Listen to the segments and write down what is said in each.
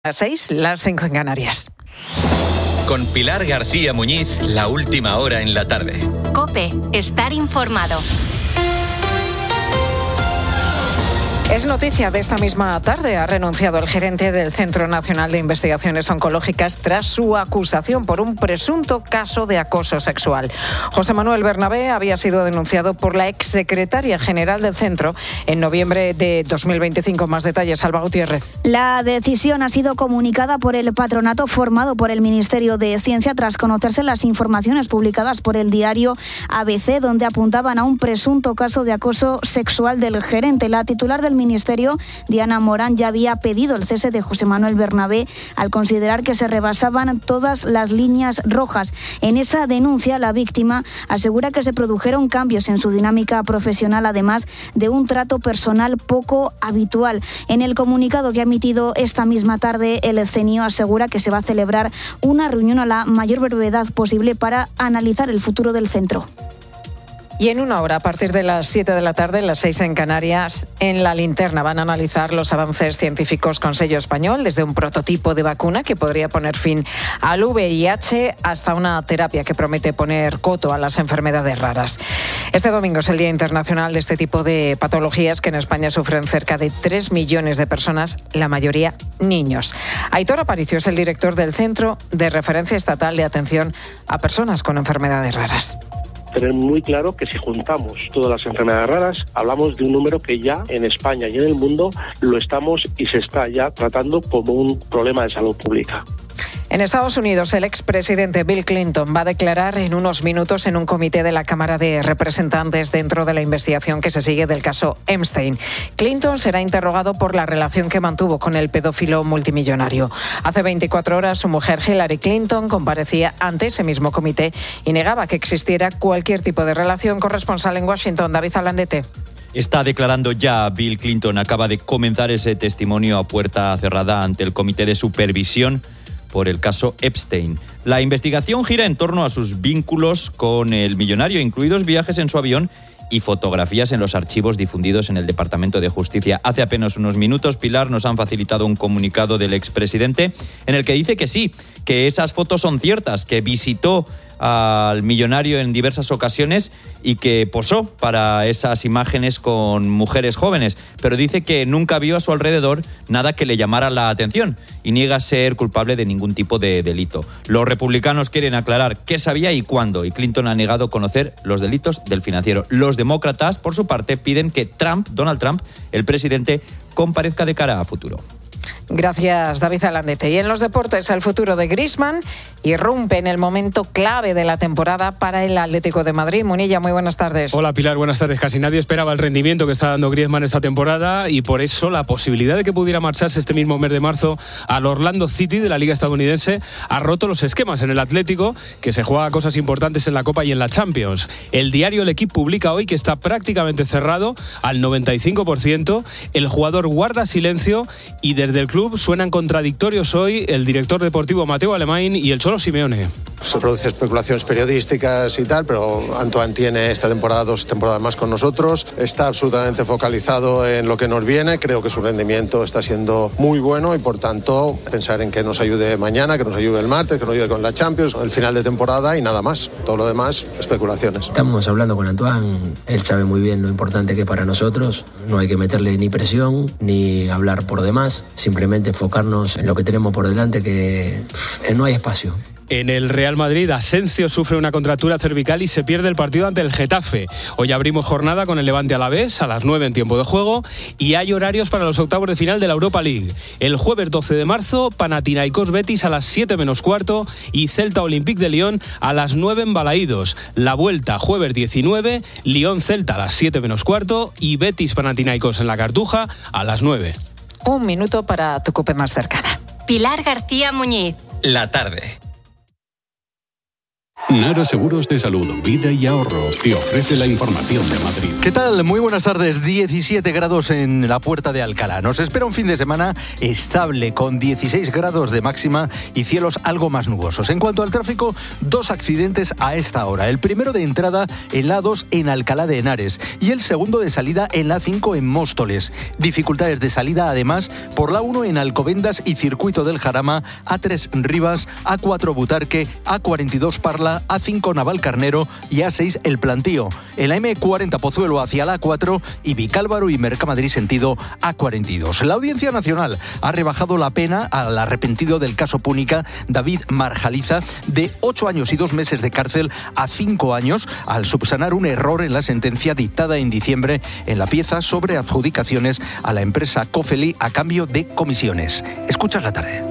Las 6, las 5 en Canarias. Con Pilar García Muñiz, la última hora en la tarde. COPE, estar informado. Es noticia de esta misma tarde. Ha renunciado el gerente del Centro Nacional de Investigaciones Oncológicas tras su acusación por un presunto caso de acoso sexual. José Manuel Bernabé había sido denunciado por la exsecretaria general del centro en noviembre de 2025. Más detalles, Alba Gutiérrez. La decisión ha sido comunicada por el patronato formado por el Ministerio de Ciencia tras conocerse las informaciones publicadas por el diario ABC, donde apuntaban a un presunto caso de acoso sexual del gerente. La titular del Ministerio, Diana Morán, ya había pedido el cese de José Manuel Bernabé al considerar que se rebasaban todas las líneas rojas. En esa denuncia, la víctima asegura que se produjeron cambios en su dinámica profesional, además de un trato personal poco habitual. En el comunicado que ha emitido esta misma tarde, el CNIO asegura que se va a celebrar una reunión a la mayor brevedad posible para analizar el futuro del centro. Y en una hora, a partir de las 7 de la tarde, las 6 en Canarias, en La Linterna van a analizar los avances científicos con sello español, desde un prototipo de vacuna que podría poner fin al VIH hasta una terapia que promete poner coto a las enfermedades raras. Este domingo es el Día Internacional de este tipo de patologías que en España sufren cerca de 3 millones de personas, la mayoría niños. Aitor Aparicio es el director del Centro de Referencia Estatal de Atención a Personas con Enfermedades Raras. Tener muy claro que si juntamos todas las enfermedades raras, hablamos de un número que ya en España y en el mundo lo estamos y se está ya tratando como un problema de salud pública. En Estados Unidos, el expresidente Bill Clinton va a declarar en unos minutos en un comité de la Cámara de Representantes dentro de la investigación que se sigue del caso Epstein. Clinton será interrogado por la relación que mantuvo con el pedófilo multimillonario. Hace 24 horas, su mujer Hillary Clinton comparecía ante ese mismo comité y negaba que existiera cualquier tipo de relación. Corresponsal en Washington, David Alandete. Está declarando ya Bill Clinton. Acaba de comenzar ese testimonio a puerta cerrada ante el comité de supervisión por el caso Epstein. La investigación gira en torno a sus vínculos con el millonario, incluidos viajes en su avión y fotografías en los archivos difundidos en el Departamento de Justicia. Hace apenas unos minutos, Pilar, nos han facilitado un comunicado del expresidente en el que dice que sí, que esas fotos son ciertas, que visitó al millonario en diversas ocasiones y que posó para esas imágenes con mujeres jóvenes, pero dice que nunca vio a su alrededor nada que le llamara la atención y niega ser culpable de ningún tipo de delito. Los republicanos quieren aclarar qué sabía y cuándo, y Clinton ha negado conocer los delitos del financiero. Los demócratas, por su parte, piden que Donald Trump, el presidente, comparezca de cara a futuro. Gracias, David Alandete. Y en los deportes, el futuro de Griezmann irrumpe en el momento clave de la temporada para el Atlético de Madrid. Munilla, muy buenas tardes. Hola, Pilar, buenas tardes. Casi nadie esperaba el rendimiento que está dando Griezmann esta temporada y por eso la posibilidad de que pudiera marcharse este mismo mes de marzo al Orlando City de la Liga estadounidense ha roto los esquemas en el Atlético, que se juega cosas importantes en la Copa y en la Champions. El diario El Equipo publica hoy que está prácticamente cerrado al 95%. El jugador guarda silencio y desde el club suenan contradictorios hoy el director deportivo Mateo Alemany y el Cholo Simeone. Se producen especulaciones periodísticas y tal, pero Antoine tiene esta temporada 2 temporadas más con nosotros, está absolutamente focalizado en lo que nos viene, creo que su rendimiento está siendo muy bueno y por tanto pensar en que nos ayude mañana, que nos ayude el martes, que nos ayude con la Champions, el final de temporada y nada más, todo lo demás especulaciones. Estamos hablando con Antoine, él sabe muy bien lo importante que es para nosotros, no hay que meterle ni presión ni hablar por demás, simplemente enfocarnos en lo que tenemos por delante, que no hay espacio. En el Real Madrid, Asensio sufre una contractura cervical y se pierde el partido ante el Getafe. Hoy abrimos jornada con el Levante Alavés a las 9 en tiempo de juego y hay horarios para los octavos de final de la Europa League. El jueves 12 de marzo, Panathinaikos Betis a las 7 menos cuarto y Celta Olympique de Lyon a las 9 en Balaídos. La vuelta jueves 19, Lyon Celta a las 7 menos cuarto y Betis Panathinaikos en la Cartuja a las 9. Un minuto para tu COPE más cercana. Pilar García Muñiz. La tarde. Nara Seguros de Salud, Vida y Ahorro te ofrece la información de Madrid. ¿Qué tal? Muy buenas tardes. 17 grados en la Puerta de Alcalá. Nos espera un fin de semana estable con 16 grados de máxima y cielos algo más nubosos. En cuanto al tráfico, 2 accidentes a esta hora. El primero de entrada en la A2 en Alcalá de Henares y el segundo de salida en la A5 en Móstoles. Dificultades de salida además por la 1 en Alcobendas y Circuito del Jarama, A3 Rivas, A4 Butarque, A42 Parla, A5 Navalcarnero y A6 El Plantío. En la M40 Pozuelo hacia la A4 y Vicálvaro y Mercamadrid sentido A42. La Audiencia Nacional ha rebajado la pena al arrepentido del caso Púnica, David Marjaliza, de 8 años y 2 meses de cárcel a 5 años al subsanar un error en la sentencia dictada en diciembre en la pieza sobre adjudicaciones a la empresa Cofeli a cambio de comisiones. Escuchas la tarde.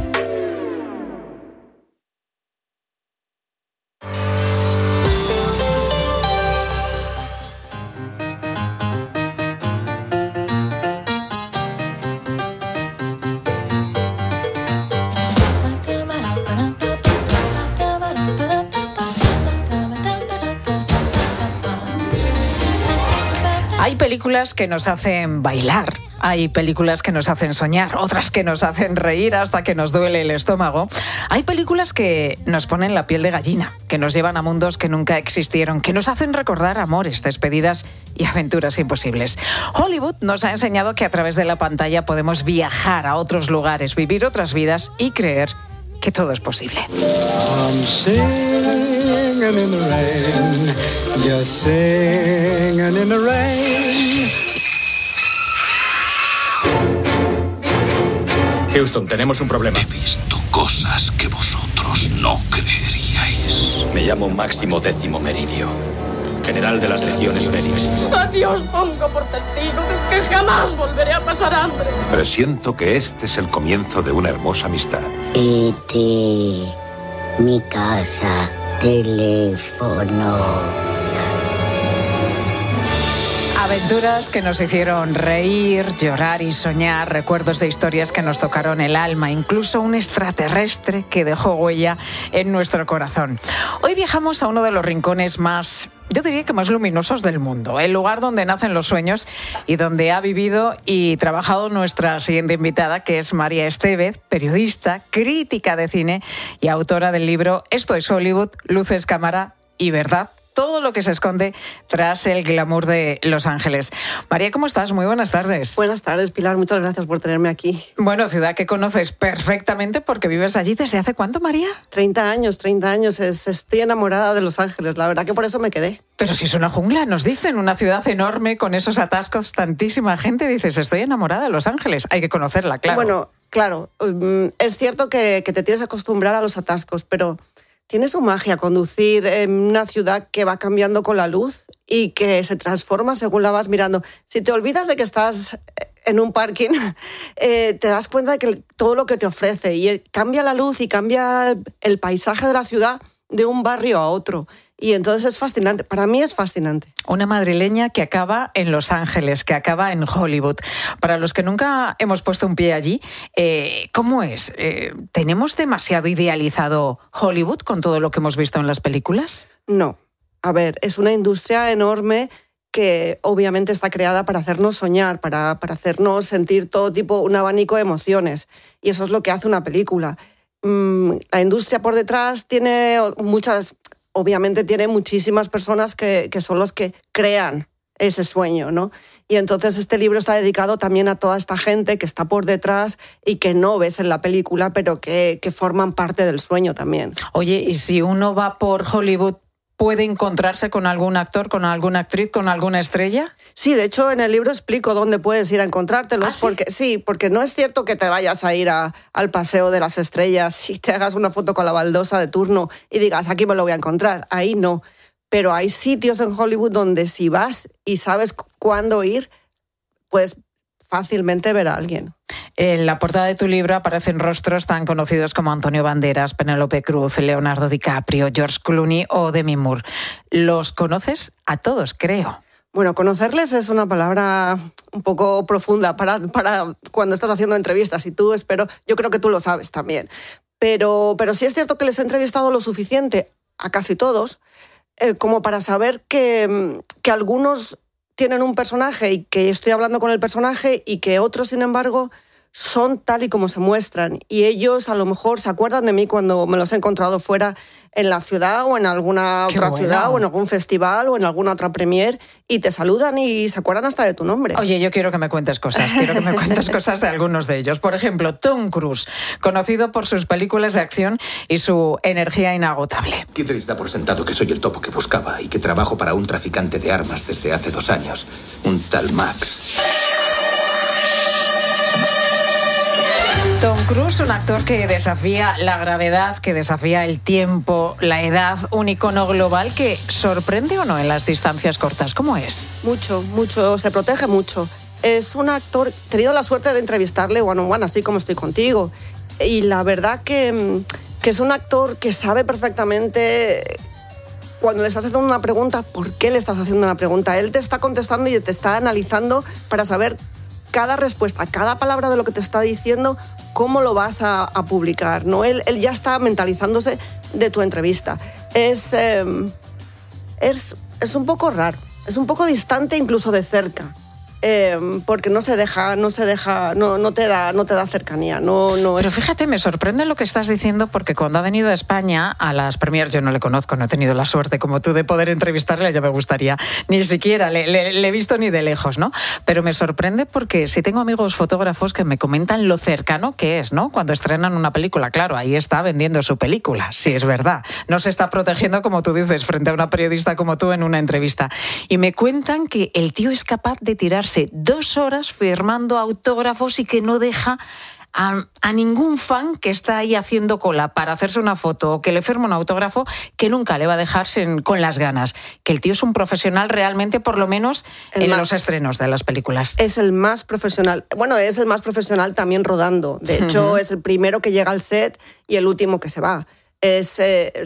Hay películas que nos hacen bailar, hay películas que nos hacen soñar, otras que nos hacen reír hasta que nos duele el estómago. Hay películas que nos ponen la piel de gallina, que nos llevan a mundos que nunca existieron, que nos hacen recordar amores, despedidas y aventuras imposibles. Hollywood nos ha enseñado que a través de la pantalla podemos viajar a otros lugares, vivir otras vidas y creer que todo es posible. I'm singing in the rain, just singing in the rain. Houston, tenemos un problema. He visto cosas que vosotros no creeríais. Me llamo Máximo Décimo Meridio, general de las legiones Félix. A Dios pongo por testigo que jamás volveré a pasar hambre. Presiento que este es el comienzo de una hermosa amistad. Mi casa, teléfono. Aventuras que nos hicieron reír, llorar y soñar, recuerdos de historias que nos tocaron el alma, incluso un extraterrestre que dejó huella en nuestro corazón. Hoy viajamos a uno de los rincones más, yo diría que más luminosos del mundo, el lugar donde nacen los sueños y donde ha vivido y trabajado nuestra siguiente invitada, que es María Estevez, periodista, crítica de cine y autora del libro Esto es Hollywood, luces, cámara y verdad. Todo lo que se esconde tras el glamour de Los Ángeles. María, ¿cómo estás? Muy buenas tardes. Buenas tardes, Pilar. Muchas gracias por tenerme aquí. Bueno, ciudad que conoces perfectamente porque vives allí. ¿Desde hace cuánto, María? 30 años. Estoy enamorada de Los Ángeles. La verdad que por eso me quedé. Pero si es una jungla, nos dicen, una ciudad enorme con esos atascos, tantísima gente. Dices, estoy enamorada de Los Ángeles. Hay que conocerla, claro. Bueno, claro. Es cierto que te tienes que acostumbrar a los atascos, pero tiene su magia conducir en una ciudad que va cambiando con la luz y que se transforma según la vas mirando. Si te olvidas de que estás en un parking, te das cuenta de que todo lo que te ofrece y cambia la luz y cambia el paisaje de la ciudad de un barrio a otro. Y entonces es fascinante. Para mí es fascinante. Una madrileña que acaba en Los Ángeles, que acaba en Hollywood. Para los que nunca hemos puesto un pie allí, ¿cómo es? ¿Tenemos demasiado idealizado Hollywood con todo lo que hemos visto en las películas? No. A ver, es una industria enorme que obviamente está creada para hacernos soñar, para hacernos sentir todo tipo, un abanico de emociones. Y eso es lo que hace una película. La industria por detrás tiene muchas... Obviamente tiene muchísimas personas que son los que crean ese sueño, ¿no? Y entonces este libro está dedicado también a toda esta gente que está por detrás y que no ves en la película, pero que forman parte del sueño también. Oye, ¿y si uno va por Hollywood, puede encontrarse con algún actor, con alguna actriz, con alguna estrella? Sí, de hecho en el libro explico dónde puedes ir a encontrártelos. ¿Ah, sí? Porque no es cierto que te vayas a ir al Paseo de las Estrellas y te hagas una foto con la baldosa de turno y digas, aquí me lo voy a encontrar. Ahí no. Pero hay sitios en Hollywood donde si vas y sabes cuándo ir, puedes fácilmente ver a alguien. En la portada de tu libro aparecen rostros tan conocidos como Antonio Banderas, Penélope Cruz, Leonardo DiCaprio, George Clooney o Demi Moore. ¿Los conoces a todos, creo? Bueno, conocerles es una palabra un poco profunda para cuando estás haciendo entrevistas y yo creo que tú lo sabes también. Pero sí es cierto que les he entrevistado lo suficiente. a casi todos, como para saber que algunos tienen un personaje y que estoy hablando con el personaje y que otros, sin embargo, son tal y como se muestran. Y ellos a lo mejor se acuerdan de mí cuando me los he encontrado fuera en la ciudad o en alguna otra ciudad o en algún festival o en alguna otra premier y te saludan y se acuerdan hasta de tu nombre. Oye, yo quiero que me cuentes cosas, cosas de algunos de ellos. Por ejemplo, Tom Cruise, conocido por sus películas de acción y su energía inagotable. Kidris da por sentado que soy el topo que buscaba y que trabajo para un traficante de armas desde hace 2 años, un tal Max. Tom Cruise, un actor que desafía la gravedad, que desafía el tiempo, la edad, un icono global que sorprende o no en las distancias cortas. ¿Cómo es? Mucho, se protege mucho. Es un actor, he tenido la suerte de entrevistarle one on one, así como estoy contigo. Y la verdad que es un actor que sabe perfectamente cuando le estás haciendo una pregunta, ¿por qué le estás haciendo una pregunta? Él te está contestando y te está analizando para saber cada respuesta, cada palabra de lo que te está diciendo, cómo lo vas a publicar, ¿no? Él ya está mentalizándose de tu entrevista. Es un poco raro, es un poco distante incluso de cerca. Porque no te da cercanía. Pero fíjate, me sorprende lo que estás diciendo porque cuando ha venido a España a las premiers, yo no le conozco, no he tenido la suerte como tú de poder entrevistarle, ya me gustaría, ni siquiera le he visto ni de lejos, ¿no? Pero me sorprende porque si tengo amigos fotógrafos que me comentan lo cercano que es, ¿no? Cuando estrenan una película, claro, ahí está vendiendo su película, sí, es verdad. No se está protegiendo, como tú dices, frente a una periodista como tú en una entrevista. Y me cuentan que el tío es capaz de tirarse 2 horas firmando autógrafos y que no deja a ningún fan que está ahí haciendo cola para hacerse una foto o que le firme un autógrafo, que nunca le va a dejar con las ganas. Que el tío es un profesional realmente, por lo menos en los estrenos de las películas. Es el más profesional. Bueno, es el más profesional también rodando. De hecho, es el primero que llega al set y el último que se va. Es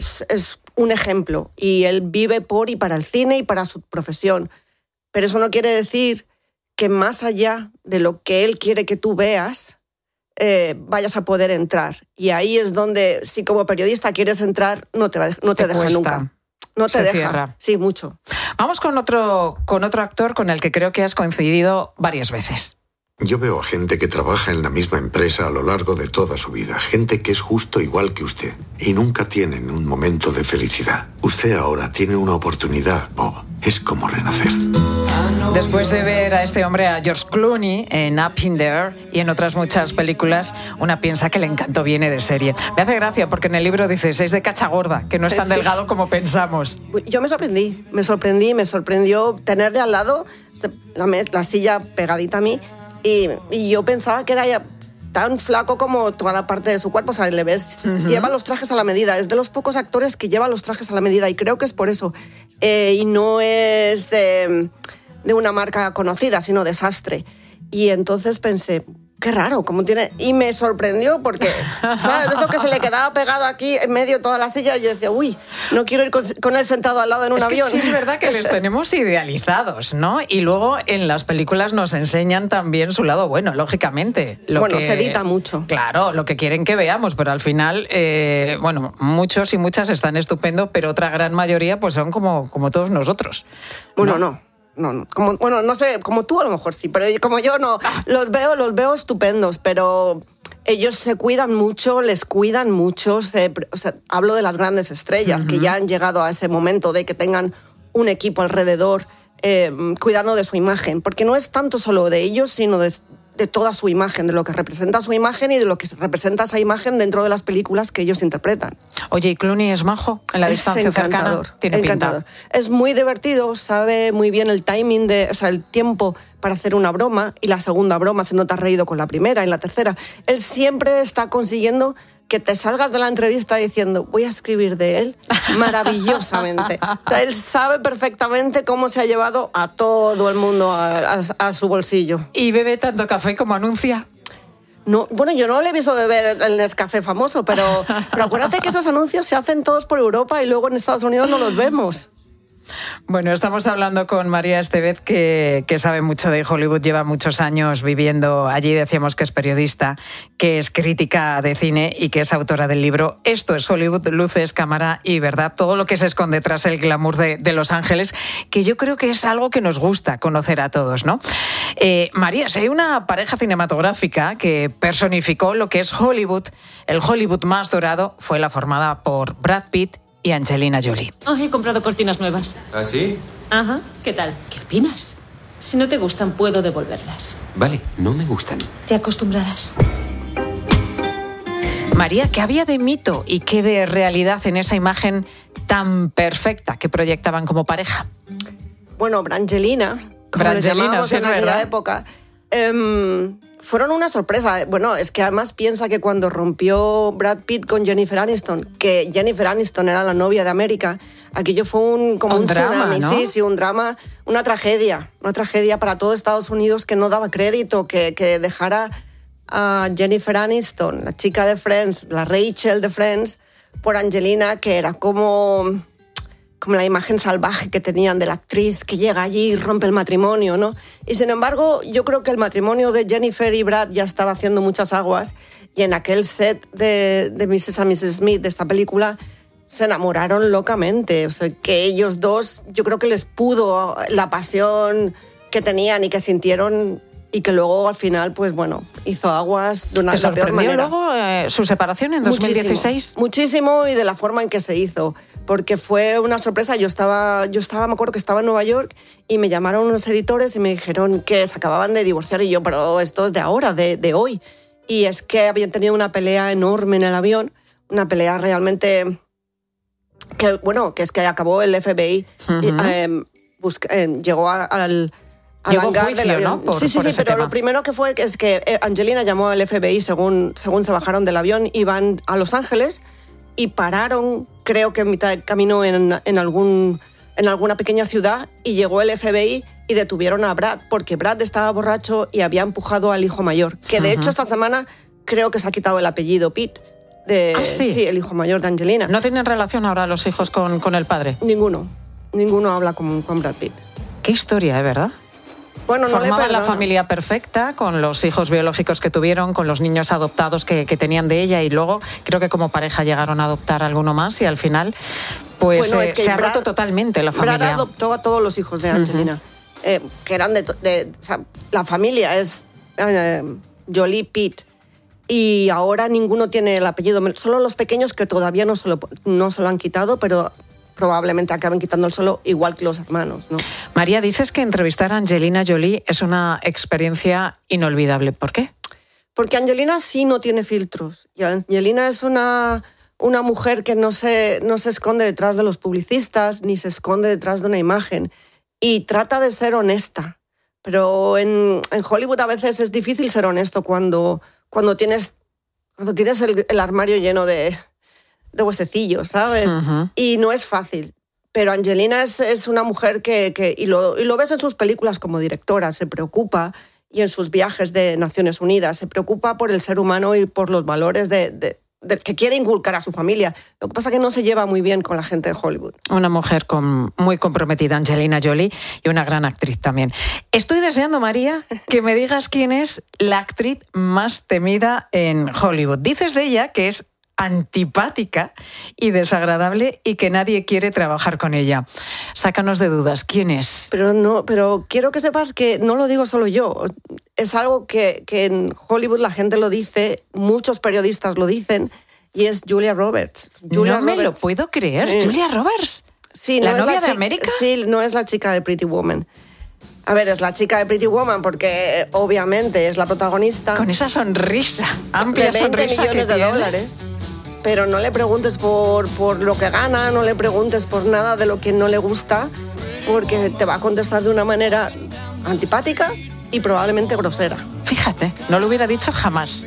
un ejemplo. Y él vive por y para el cine y para su profesión. Pero eso no quiere decir que más allá de lo que él quiere que tú veas, vayas a poder entrar. Y ahí es donde, si como periodista quieres entrar, no te deja cuesta. Nunca. No te Se deja. cierra. Sí, mucho. Vamos con otro actor con el que creo que has coincidido varias veces. Yo veo a gente que trabaja en la misma empresa a lo largo de toda su vida, gente que es justo igual que usted, y nunca tienen un momento de felicidad. Usted ahora tiene una oportunidad, Bob. Es como renacer. Después de ver a este hombre, a George Clooney, en Up in the Air y en otras muchas películas, una piensa que el encanto viene de serie. Me hace gracia porque en el libro dices, es de cacha gorda, que no es tan delgado como pensamos. Yo me sorprendió tenerle al lado la silla pegadita a mí y yo pensaba que era ya tan flaco como toda la parte de su cuerpo, o sea, le ves, lleva los trajes a la medida, es de los pocos actores que lleva los trajes a la medida y creo que es por eso. Y no es de una marca conocida, sino de sastre. Y entonces pensé, qué raro, cómo tiene... Y me sorprendió porque, ¿sabes? Eso que se le quedaba pegado aquí en medio de toda la silla, yo decía, uy, no quiero ir con él sentado al lado en un avión. Sí, es verdad que les tenemos idealizados, ¿no? Y luego en las películas nos enseñan también su lado bueno, lógicamente. Se edita mucho. Claro, lo que quieren que veamos, pero al final, muchos y muchas están estupendo, pero otra gran mayoría pues son como todos nosotros. Bueno, no. No sé, como tú a lo mejor sí, pero como yo no, los veo estupendos, pero ellos se cuidan mucho, les cuidan mucho, hablo de las grandes estrellas que ya han llegado a ese momento de que tengan un equipo alrededor cuidando de su imagen, porque no es tanto solo de ellos, sino de toda su imagen, de lo que representa su imagen y de lo que representa esa imagen dentro de las películas que ellos interpretan. Oye, ¿y Clooney es majo en la distancia cercana? Tiene encantador. Pinta. Es muy divertido, sabe muy bien el timing, el tiempo para hacer una broma, y la segunda broma se nota reído con la primera y la tercera. Él siempre está consiguiendo que te salgas de la entrevista diciendo, voy a escribir de él maravillosamente. O sea, él sabe perfectamente cómo se ha llevado a todo el mundo a su bolsillo. ¿Y bebe tanto café como anuncia? No, bueno, yo no le he visto beber el Nescafé famoso, pero acuérdate que esos anuncios se hacen todos por Europa y luego en Estados Unidos no los vemos. Bueno, estamos hablando con María Estevez, que sabe mucho de Hollywood, lleva muchos años viviendo allí, decíamos que es periodista, que es crítica de cine y que es autora del libro Esto es Hollywood, luces, cámara y verdad, todo lo que se esconde tras el glamour de Los Ángeles, que yo creo que es algo que nos gusta conocer a todos, ¿no? María, si hay una pareja cinematográfica que personificó lo que es Hollywood, el Hollywood más dorado, fue la formada por Brad Pitt y Angelina Jolie. Oh, he comprado cortinas nuevas. ¿Ah, sí? Ajá. ¿Qué tal? ¿Qué opinas? Si no te gustan, puedo devolverlas. Vale, no me gustan. Te acostumbrarás. María, ¿qué había de mito y qué de realidad en esa imagen tan perfecta que proyectaban como pareja? Bueno, Brangelina, como les llamábamos en aquella época, fueron una sorpresa. Bueno, es que además piensa que cuando rompió Brad Pitt con Jennifer Aniston, que Jennifer Aniston era la novia de América, aquello fue un drama, tsunami, ¿no? Sí, un drama, una tragedia para todo Estados Unidos, que no daba crédito, que dejara a Jennifer Aniston, la chica de Friends, la Rachel de Friends, por Angelina, que era como la imagen salvaje que tenían de la actriz que llega allí y rompe el matrimonio, ¿no? Y sin embargo, yo creo que el matrimonio de Jennifer y Brad ya estaba haciendo muchas aguas, y en aquel set de Mrs. and Mrs. Smith, de esta película, se enamoraron locamente. O sea, que ellos dos, yo creo que les pudo la pasión que tenían y que sintieron, y que luego al final, pues bueno, hizo aguas de la peor manera. luego su separación en 2016? Muchísimo, y de la forma en que se hizo, porque fue una sorpresa. Yo estaba, me acuerdo que estaba en Nueva York y me llamaron unos editores y me dijeron que se acababan de divorciar, y yo, pero esto es de ahora, de hoy. Y es que habían tenido una pelea enorme en el avión, una pelea realmente que es que acabó el FBI, llegó al hangar del avión. ¿No? Sí, pero tema. lo primero que fue es que Angelina llamó al FBI según se bajaron del avión, iban a Los Ángeles y pararon, creo que en mitad del camino en alguna pequeña ciudad, y llegó el FBI y detuvieron a Brad, porque Brad estaba borracho y había empujado al hijo mayor, que de hecho esta semana creo que se ha quitado el apellido Pitt. Sí, el hijo mayor de Angelina. ¿No tienen relación ahora los hijos con el padre? Ninguno habla con Brad Pitt. Qué historia, ¿verdad? Bueno, no formaban le la familia perfecta, con los hijos biológicos que tuvieron, con los niños adoptados que tenían de ella, y luego creo que como pareja llegaron a adoptar alguno más, y al final pues se ha roto totalmente la familia. Brad adoptó a todos los hijos de Angelina, que eran o sea, la familia es Jolie Pitt, y ahora ninguno tiene el apellido, solo los pequeños, que todavía no se lo han quitado, pero probablemente acaben quitándolo, igual que los hermanos, ¿no? María, dices que entrevistar a Angelina Jolie es una experiencia inolvidable. ¿Por qué? Porque Angelina sí no tiene filtros. Y Angelina es una mujer que no se esconde detrás de los publicistas, ni se esconde detrás de una imagen. Y trata de ser honesta. Pero en Hollywood a veces es difícil ser honesto cuando tienes el armario lleno de huesecillos, ¿sabes? Y no es fácil. Pero Angelina es una mujer que y lo ves en sus películas como directora, se preocupa, y en sus viajes de Naciones Unidas, se preocupa por el ser humano y por los valores que quiere inculcar a su familia. Lo que pasa es que no se lleva muy bien con la gente de Hollywood. Una mujer muy comprometida, Angelina Jolie, y una gran actriz también. Estoy deseando, María, que me digas quién es la actriz más temida en Hollywood. Dices de ella que es antipática y desagradable y que nadie quiere trabajar con ella. Sácanos de dudas, ¿quién es? Pero quiero que sepas que no lo digo solo yo. Es algo que en Hollywood la gente lo dice, muchos periodistas lo dicen, y es Julia Roberts. No me lo puedo creer. Julia Roberts. Sí, ¿La novia de América? Sí, no es la chica de Pretty Woman. A ver, es la chica de Pretty Woman porque obviamente es la protagonista. Con esa sonrisa, amplia de 20 sonrisa millones de dólares. Pero no le preguntes por lo que gana, no le preguntes por nada de lo que no le gusta, porque te va a contestar de una manera antipática y probablemente grosera. Fíjate, no lo hubiera dicho jamás.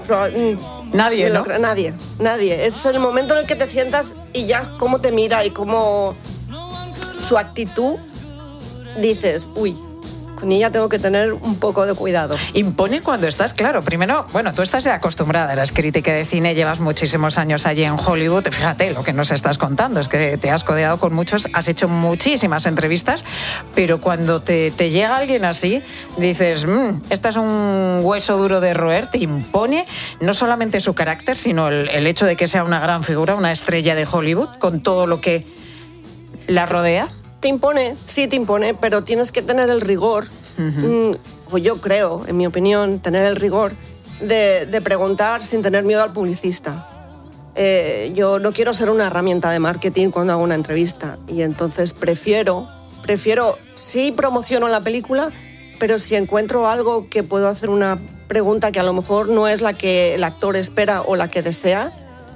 Nadie, ¿no? Nadie. Es el momento en el que te sientas y ya cómo te mira y cómo su actitud, dices, uy, Con ella tengo que tener un poco de cuidado. Impone cuando estás, claro, primero, bueno, tú estás ya acostumbrada, eres crítica de cine, llevas muchísimos años allí en Hollywood, fíjate lo que nos estás contando, es que te has codeado con muchos, has hecho muchísimas entrevistas, pero cuando te llega alguien así, dices, este es un hueso duro de roer, te impone no solamente su carácter, sino el hecho de que sea una gran figura, una estrella de Hollywood, con todo lo que la rodea. Te impone, sí te impone, pero tienes que tener el rigor, o yo creo, en mi opinión, tener el rigor de preguntar sin tener miedo al publicista. Yo no quiero ser una herramienta de marketing cuando hago una entrevista y entonces prefiero, sí promociono la película, pero si encuentro algo que puedo hacer una pregunta que a lo mejor no es la que el actor espera o la que desea,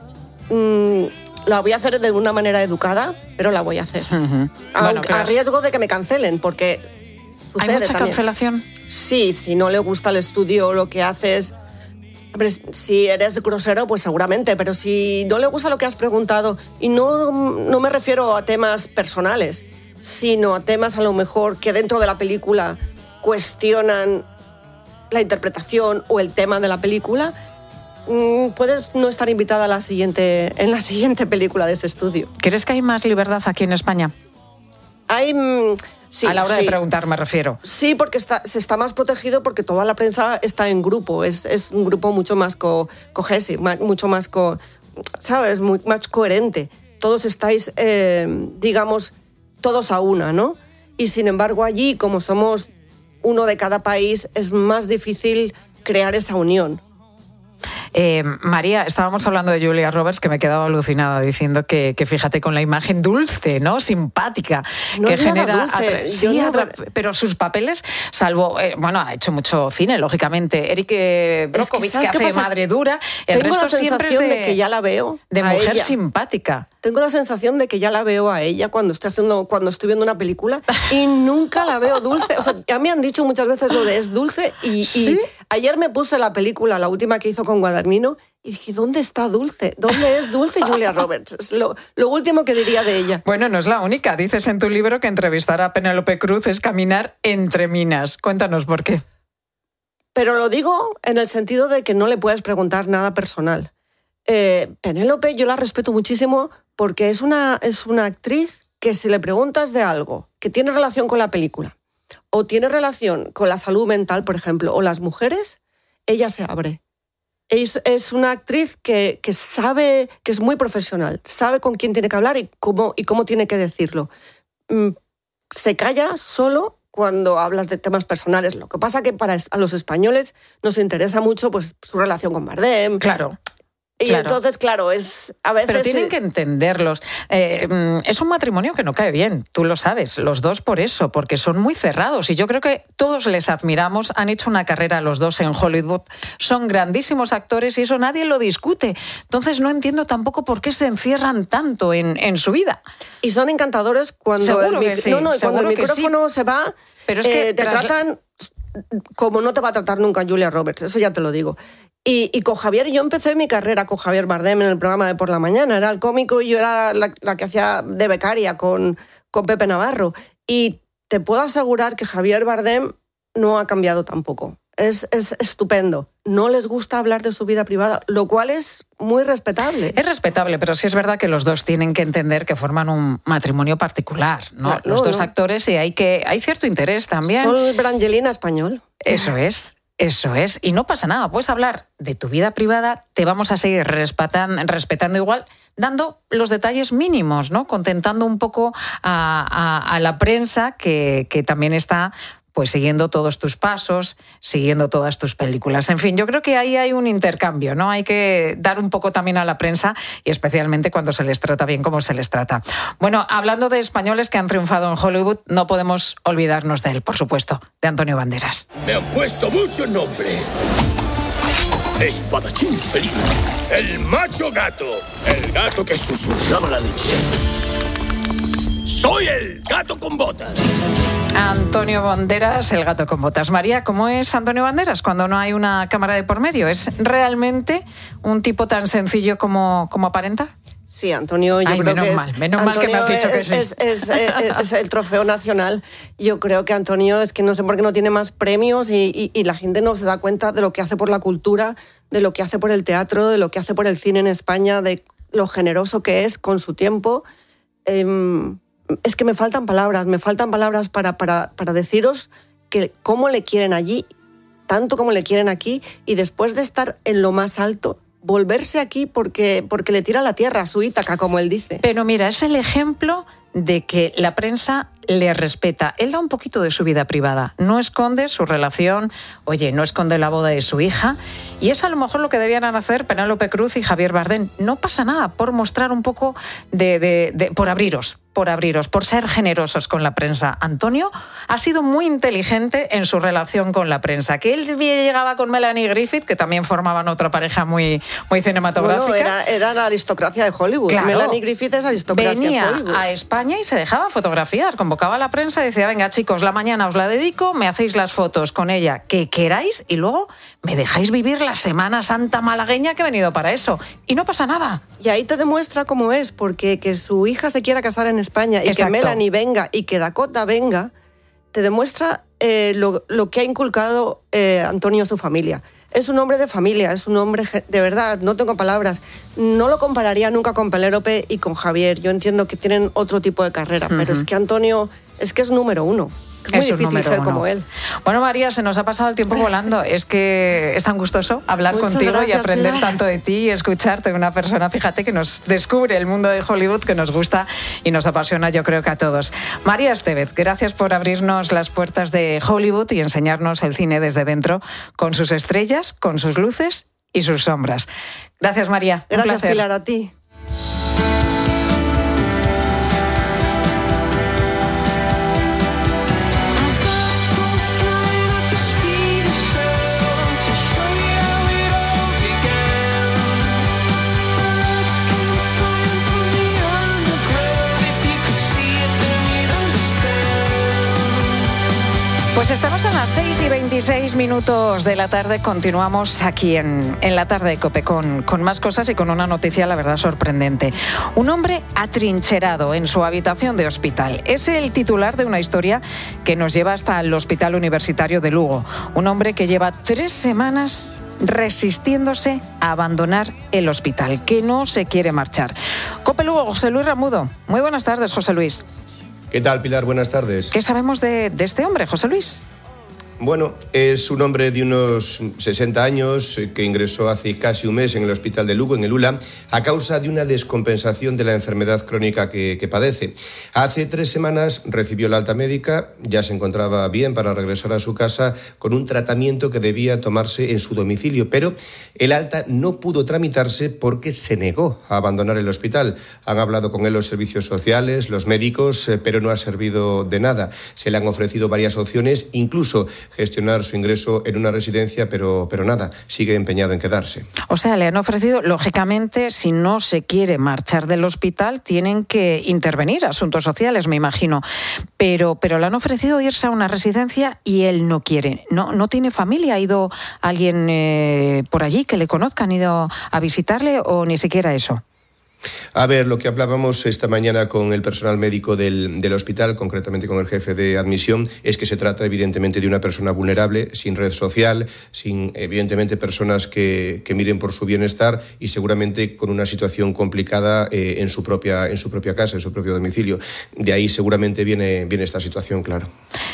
la voy a hacer de una manera educada, pero la voy a hacer. A riesgo de que me cancelen, porque sucede. ¿Hay mucha también cancelación? Sí, si no le gusta el estudio o lo que haces. Hombre, si eres grosero, pues seguramente, pero si no le gusta lo que has preguntado, y no me refiero a temas personales, sino a temas a lo mejor que dentro de la película cuestionan la interpretación o el tema de la película, puedes no estar invitada en la siguiente película de ese estudio. ¿Crees que hay más libertad aquí en España? Hay... Sí, a la hora de preguntar, me refiero. Sí, porque se está más protegido porque toda la prensa está en grupo. Es un grupo mucho más cohesive, mucho más, ¿sabes? Más coherente. Todos estáis, digamos, todos a una, ¿no? Y sin embargo allí, como somos uno de cada país, es más difícil crear esa unión. María, estábamos hablando de Julia Roberts, que me he quedado alucinada diciendo que fíjate con la imagen dulce, ¿no? Simpática, no que es genera... Dulce. Sí, pero sus papeles, salvo... ha hecho mucho cine, lógicamente. Eric Brockovich, que hace madre dura. El Tengo resto la siempre sensación es de que ya la veo. De mujer ella. simpática. Tengo la sensación de que ya la veo a ella cuando estoy viendo una película y nunca la veo dulce. O sea, ya me han dicho muchas veces lo de es dulce y ayer me puse la película, la última que hizo con Guadagnino, y dije, ¿dónde está Dulce? ¿Dónde es Dulce Julia Roberts? Es lo último que diría de ella. Bueno, no es la única. Dices en tu libro que entrevistar a Penélope Cruz es caminar entre minas. Cuéntanos por qué. Pero lo digo en el sentido de que no le puedes preguntar nada personal. Penélope yo la respeto muchísimo porque es una actriz que si le preguntas de algo que tiene relación con la película o tiene relación con la salud mental, por ejemplo, o las mujeres, ella se abre. Es una actriz que sabe, que es muy profesional, sabe con quién tiene que hablar y cómo tiene que decirlo. Se calla solo cuando hablas de temas personales. Lo que pasa que a los españoles nos interesa mucho pues, su relación con Bardem. Claro. Y entonces, claro, es a veces... Pero tienen que entenderlos. Es un matrimonio que no cae bien, tú lo sabes, los dos por eso, porque son muy cerrados. Y yo creo que todos les admiramos, han hecho una carrera los dos en Hollywood, son grandísimos actores y eso nadie lo discute. Entonces no entiendo tampoco por qué se encierran tanto en su vida. Y son encantadores cuando cuando el micrófono se va, pero es que te tratan como no te va a tratar nunca Julia Roberts, eso ya te lo digo. Y con Javier, yo empecé mi carrera con Javier Bardem en el programa de Por la Mañana, era el cómico y yo era la que hacía de becaria con Pepe Navarro. Y te puedo asegurar que Javier Bardem no ha cambiado tampoco. Es estupendo. No les gusta hablar de su vida privada, lo cual es muy respetable. Es respetable, pero sí es verdad que los dos tienen que entender que forman un matrimonio particular, ¿no? Los dos actores y hay cierto interés también. Soy Brangelina español. Eso es. Y no pasa nada, puedes hablar de tu vida privada, te vamos a seguir respetando igual, dando los detalles mínimos, ¿no? Contentando un poco a la prensa que también está pues siguiendo todos tus pasos, siguiendo todas tus películas. En fin, yo creo que ahí hay un intercambio, ¿no? Hay que dar un poco también a la prensa y especialmente cuando se les trata bien como se les trata. Bueno, hablando de españoles que han triunfado en Hollywood, no podemos olvidarnos de él, por supuesto, de Antonio Banderas. Me han puesto mucho nombre. Espadachín felino, el macho gato, el gato que susurraba la leche. Soy el gato con botas. Antonio Banderas, el gato con botas. María, ¿cómo es Antonio Banderas cuando no hay una cámara de por medio? ¿Es realmente un tipo tan sencillo como aparenta? Sí, Antonio, yo creo que menos mal que me has dicho que sí. Es el trofeo nacional. Yo creo que Antonio es que no sé por qué no tiene más premios y la gente no se da cuenta de lo que hace por la cultura, de lo que hace por el teatro, de lo que hace por el cine en España, de lo generoso que es con su tiempo. Es que me faltan palabras para deciros que cómo le quieren allí, tanto como le quieren aquí, y después de estar en lo más alto, volverse aquí porque le tira la tierra a su Ítaca, como él dice. Pero mira, es el ejemplo de que la prensa le respeta. Él da un poquito de su vida privada, no esconde su relación, no esconde la boda de su hija, y es a lo mejor lo que debían hacer Penélope Cruz y Javier Bardem. No pasa nada por mostrar un poco por abriros, por ser generosos con la prensa. Antonio ha sido muy inteligente en su relación con la prensa. Que él llegaba con Melanie Griffith, que también formaban otra pareja muy, muy cinematográfica. Bueno, era la aristocracia de Hollywood. Claro. Melanie Griffith es aristocracia Venía de Hollywood. a España y se dejaba fotografiar. Convocaba a la prensa y decía, venga chicos, la mañana os la dedico, me hacéis las fotos con ella que queráis y luego me dejáis vivir la Semana Santa malagueña que he venido para eso. Y no pasa nada. Y ahí te demuestra cómo es, porque que su hija se quiera casar en España y Exacto. que Melanie venga y que Dakota venga, te demuestra lo que ha inculcado Antonio a su familia. Es un hombre de familia, es un hombre de verdad, no tengo palabras. No lo compararía nunca con Penélope y con Javier. Yo entiendo que tienen otro tipo de carrera, pero es que Antonio es número uno. Es muy difícil ser como él. Bueno, María, se nos ha pasado el tiempo volando. Es que es tan gustoso hablar Muchas contigo gracias, y aprender Pilar. tanto de ti y escucharte. Una persona, fíjate, que nos descubre el mundo de Hollywood, que nos gusta y nos apasiona, yo creo que a todos. María Estevez, gracias por abrirnos las puertas de Hollywood y enseñarnos el cine desde dentro, con sus estrellas, con sus luces y sus sombras. Gracias, María. Un Gracias, placer. Pilar, a ti. Pues estamos a las 6:26 de la tarde. Continuamos aquí en la tarde de COPE con más cosas y con una noticia, la verdad, sorprendente. Un hombre atrincherado en su habitación de hospital. Es el titular de una historia que nos lleva hasta el Hospital Universitario de Lugo. Un hombre que lleva 3 semanas resistiéndose a abandonar el hospital, que no se quiere marchar. COPE Lugo, José Luis Ramudo. Muy buenas tardes, José Luis. ¿Qué tal, Pilar? Buenas tardes. ¿Qué sabemos de este hombre, José Luis? Bueno, es un hombre de unos 60 años que ingresó hace casi un mes en el hospital de Lugo, en el ULA, a causa de una descompensación de la enfermedad crónica que padece. Hace 3 semanas recibió la alta médica, ya se encontraba bien para regresar a su casa con un tratamiento que debía tomarse en su domicilio, pero el alta no pudo tramitarse porque se negó a abandonar el hospital. Han hablado con él los servicios sociales, los médicos, pero no ha servido de nada. Se le han ofrecido varias opciones, incluso gestionar su ingreso en una residencia, pero nada, sigue empeñado en quedarse. O sea, le han ofrecido, lógicamente, si no se quiere marchar del hospital, tienen que intervenir asuntos sociales, me imagino. Pero le han ofrecido irse a una residencia y él no quiere. No tiene familia, ¿ha ido alguien por allí que le conozca, han ido a visitarle o ni siquiera eso? A ver, lo que hablábamos esta mañana con el personal médico del hospital, concretamente con el jefe de admisión, es que se trata evidentemente de una persona vulnerable, sin red social, sin evidentemente personas que miren por su bienestar y seguramente con una situación complicada en su propia casa, en su propio domicilio. De ahí seguramente viene esta situación, claro.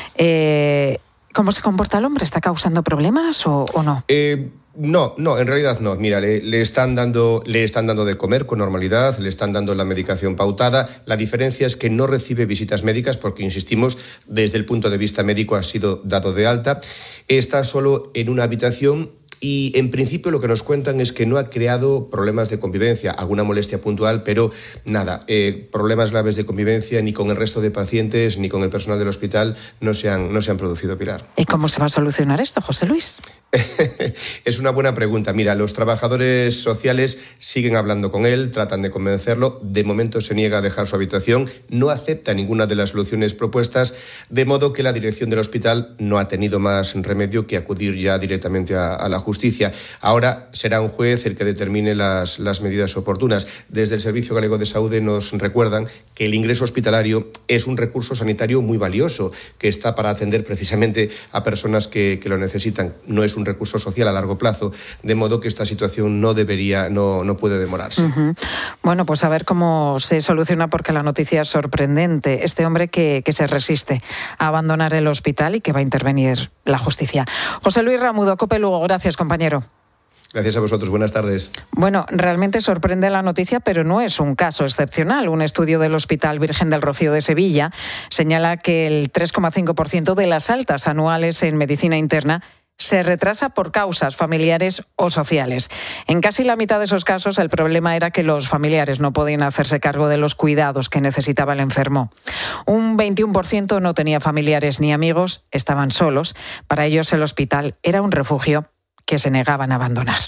¿Cómo se comporta el hombre? ¿Está causando problemas o no? No, en realidad no. Mira, le están dando de comer con normalidad, le están dando la medicación pautada. La diferencia es que no recibe visitas médicas porque, insistimos, desde el punto de vista médico ha sido dado de alta. Está solo en una habitación y, en principio, lo que nos cuentan es que no ha creado problemas de convivencia, alguna molestia puntual, pero nada, problemas graves de convivencia ni con el resto de pacientes ni con el personal del hospital no se han producido, Pilar. ¿Y cómo se va a solucionar esto, José Luis? Es una buena pregunta. Mira, los trabajadores sociales siguen hablando con él, tratan de convencerlo. De momento se niega a dejar su habitación, no acepta ninguna de las soluciones propuestas, de modo que la dirección del hospital no ha tenido más remedio que acudir ya directamente a la justicia. Ahora será un juez el que determine las medidas oportunas. Desde el Servicio Galego de Saúde nos recuerdan que el ingreso hospitalario es un recurso sanitario muy valioso, que está para atender precisamente a personas que lo necesitan. No es un recurso social a largo plazo, de modo que esta situación no puede demorarse. Uh-huh. Bueno, pues a ver cómo se soluciona, porque la noticia es sorprendente. Este hombre que se resiste a abandonar el hospital y que va a intervenir la justicia. José Luis Ramudo, COPE Lugo, gracias, compañero. Gracias a vosotros, buenas tardes. Bueno, realmente sorprende la noticia, pero no es un caso excepcional. Un estudio del Hospital Virgen del Rocío de Sevilla señala que el 3,5% de las altas anuales en medicina interna se retrasa por causas familiares o sociales. En casi la mitad de esos casos, el problema era que los familiares no podían hacerse cargo de los cuidados que necesitaba el enfermo. Un 21% no tenía familiares ni amigos, estaban solos. Para ellos el hospital era un refugio que se negaban a abandonar.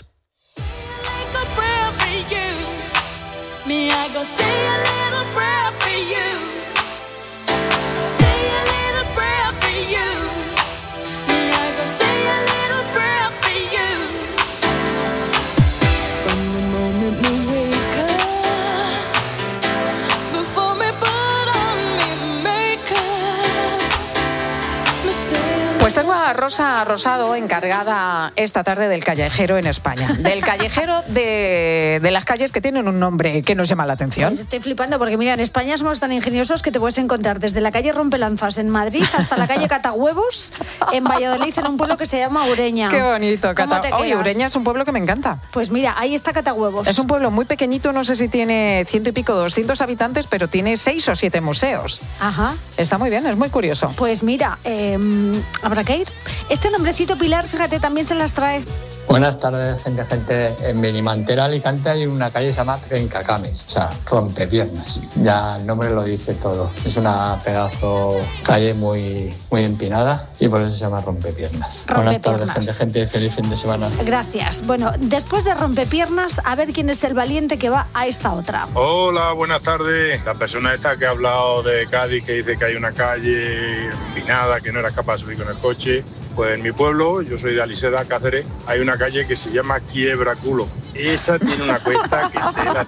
Pues tengo a Rosa Rosado encargada esta tarde del callejero en España. Del callejero de las calles que tienen un nombre que nos llama la atención. Pues estoy flipando porque, mira, en España somos tan ingeniosos que te puedes encontrar desde la calle Rompelanzas en Madrid hasta la calle Catahuevos en Valladolid, en un pueblo que se llama Ureña. Qué bonito. Oye, Ureña es un pueblo que me encanta. Pues mira, ahí está Catahuevos. Es un pueblo muy pequeñito, no sé si tiene 100 y pico, 200 habitantes, pero tiene 6 o 7 museos. Ajá. Está muy bien, es muy curioso. Pues mira, habrá que ir. Este nombrecito, Pilar, fíjate, también se las trae. Buenas tardes, gente. En Benimantera, Alicante, hay una calle que se llama Trencacames, o sea, rompepiernas. Ya el nombre lo dice todo. Es una pedazo calle muy empinada y por eso se llama rompepiernas. Buenas tardes, gente. Feliz fin de semana. Gracias. Bueno, después de rompepiernas, a ver quién es el valiente que va a esta otra. Hola, buenas tardes. La persona esta que ha hablado de Cádiz, que dice que hay una calle empinada, que no era capaz de subir con el coche. Pues en mi pueblo, yo soy de Aliseda, Cáceres, hay una calle que se llama Quiebraculo. Esa tiene una cuesta que tela.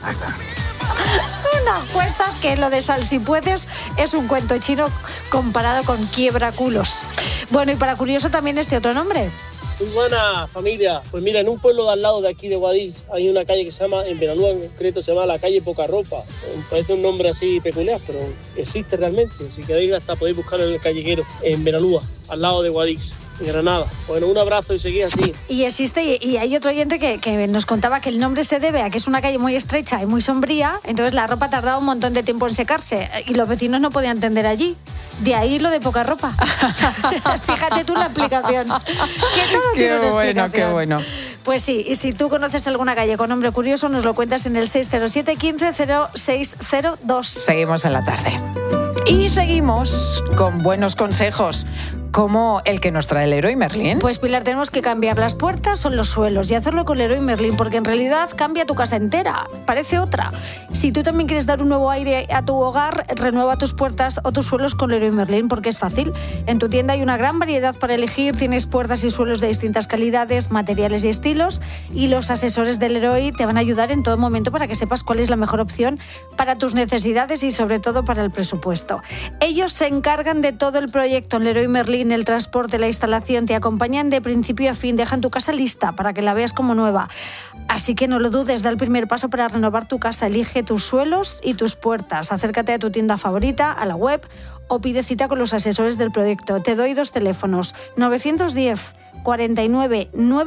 Unas cuestas que lo de Sal si puedes es un cuento chino comparado con Quiebraculos. Bueno, y para curioso también este otro nombre. Muy buena familia. Pues mira, en un pueblo de al lado de aquí de Guadix hay una calle que se llama, en Benalúa en concreto, se llama la calle Poca Ropa. Parece un nombre así peculiar, pero existe realmente. Si queréis hasta podéis buscarlo en el callejero, en Benalúa, al lado de Guadix, en Granada. Bueno, un abrazo y seguid así. Y existe, y hay otro oyente que nos contaba que el nombre se debe a que es una calle muy estrecha y muy sombría, entonces la ropa tardaba un montón de tiempo en secarse y los vecinos no podían tender allí. De ahí lo de poca ropa. Fíjate tú la explicación. Que todo tiene una explicación. Qué bueno. Pues sí, y si tú conoces alguna calle con nombre curioso, nos lo cuentas en el 607 15 0602. Seguimos en la tarde. Y seguimos con buenos consejos, como el que nos trae Leroy Merlin. Pues Pilar, tenemos que cambiar las puertas o los suelos y hacerlo con Leroy Merlin, porque en realidad cambia tu casa entera, parece otra. Si tú también quieres dar un nuevo aire a tu hogar, renueva tus puertas o tus suelos con Leroy Merlin, porque es fácil. En tu tienda hay una gran variedad para elegir, tienes puertas y suelos de distintas calidades, materiales y estilos, y los asesores de Leroy te van a ayudar en todo momento para que sepas cuál es la mejor opción para tus necesidades y sobre todo para el presupuesto. Ellos se encargan de todo el proyecto en Leroy Merlin, el transporte, la instalación, te acompañan de principio a fin, dejan tu casa lista para que la veas como nueva. Así que no lo dudes, da el primer paso para renovar tu casa, elige tus suelos y tus puertas. Acércate a tu tienda favorita, a la web o pide cita con los asesores del proyecto. Te doy 2 teléfonos, 910 49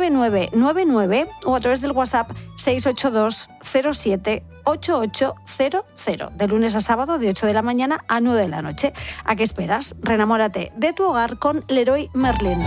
9999 o a través del WhatsApp 682 07 8800, de lunes a sábado de 8 de la mañana a 9 de la noche. ¿A qué esperas? Reenamórate de tu hogar con Leroy Merlin.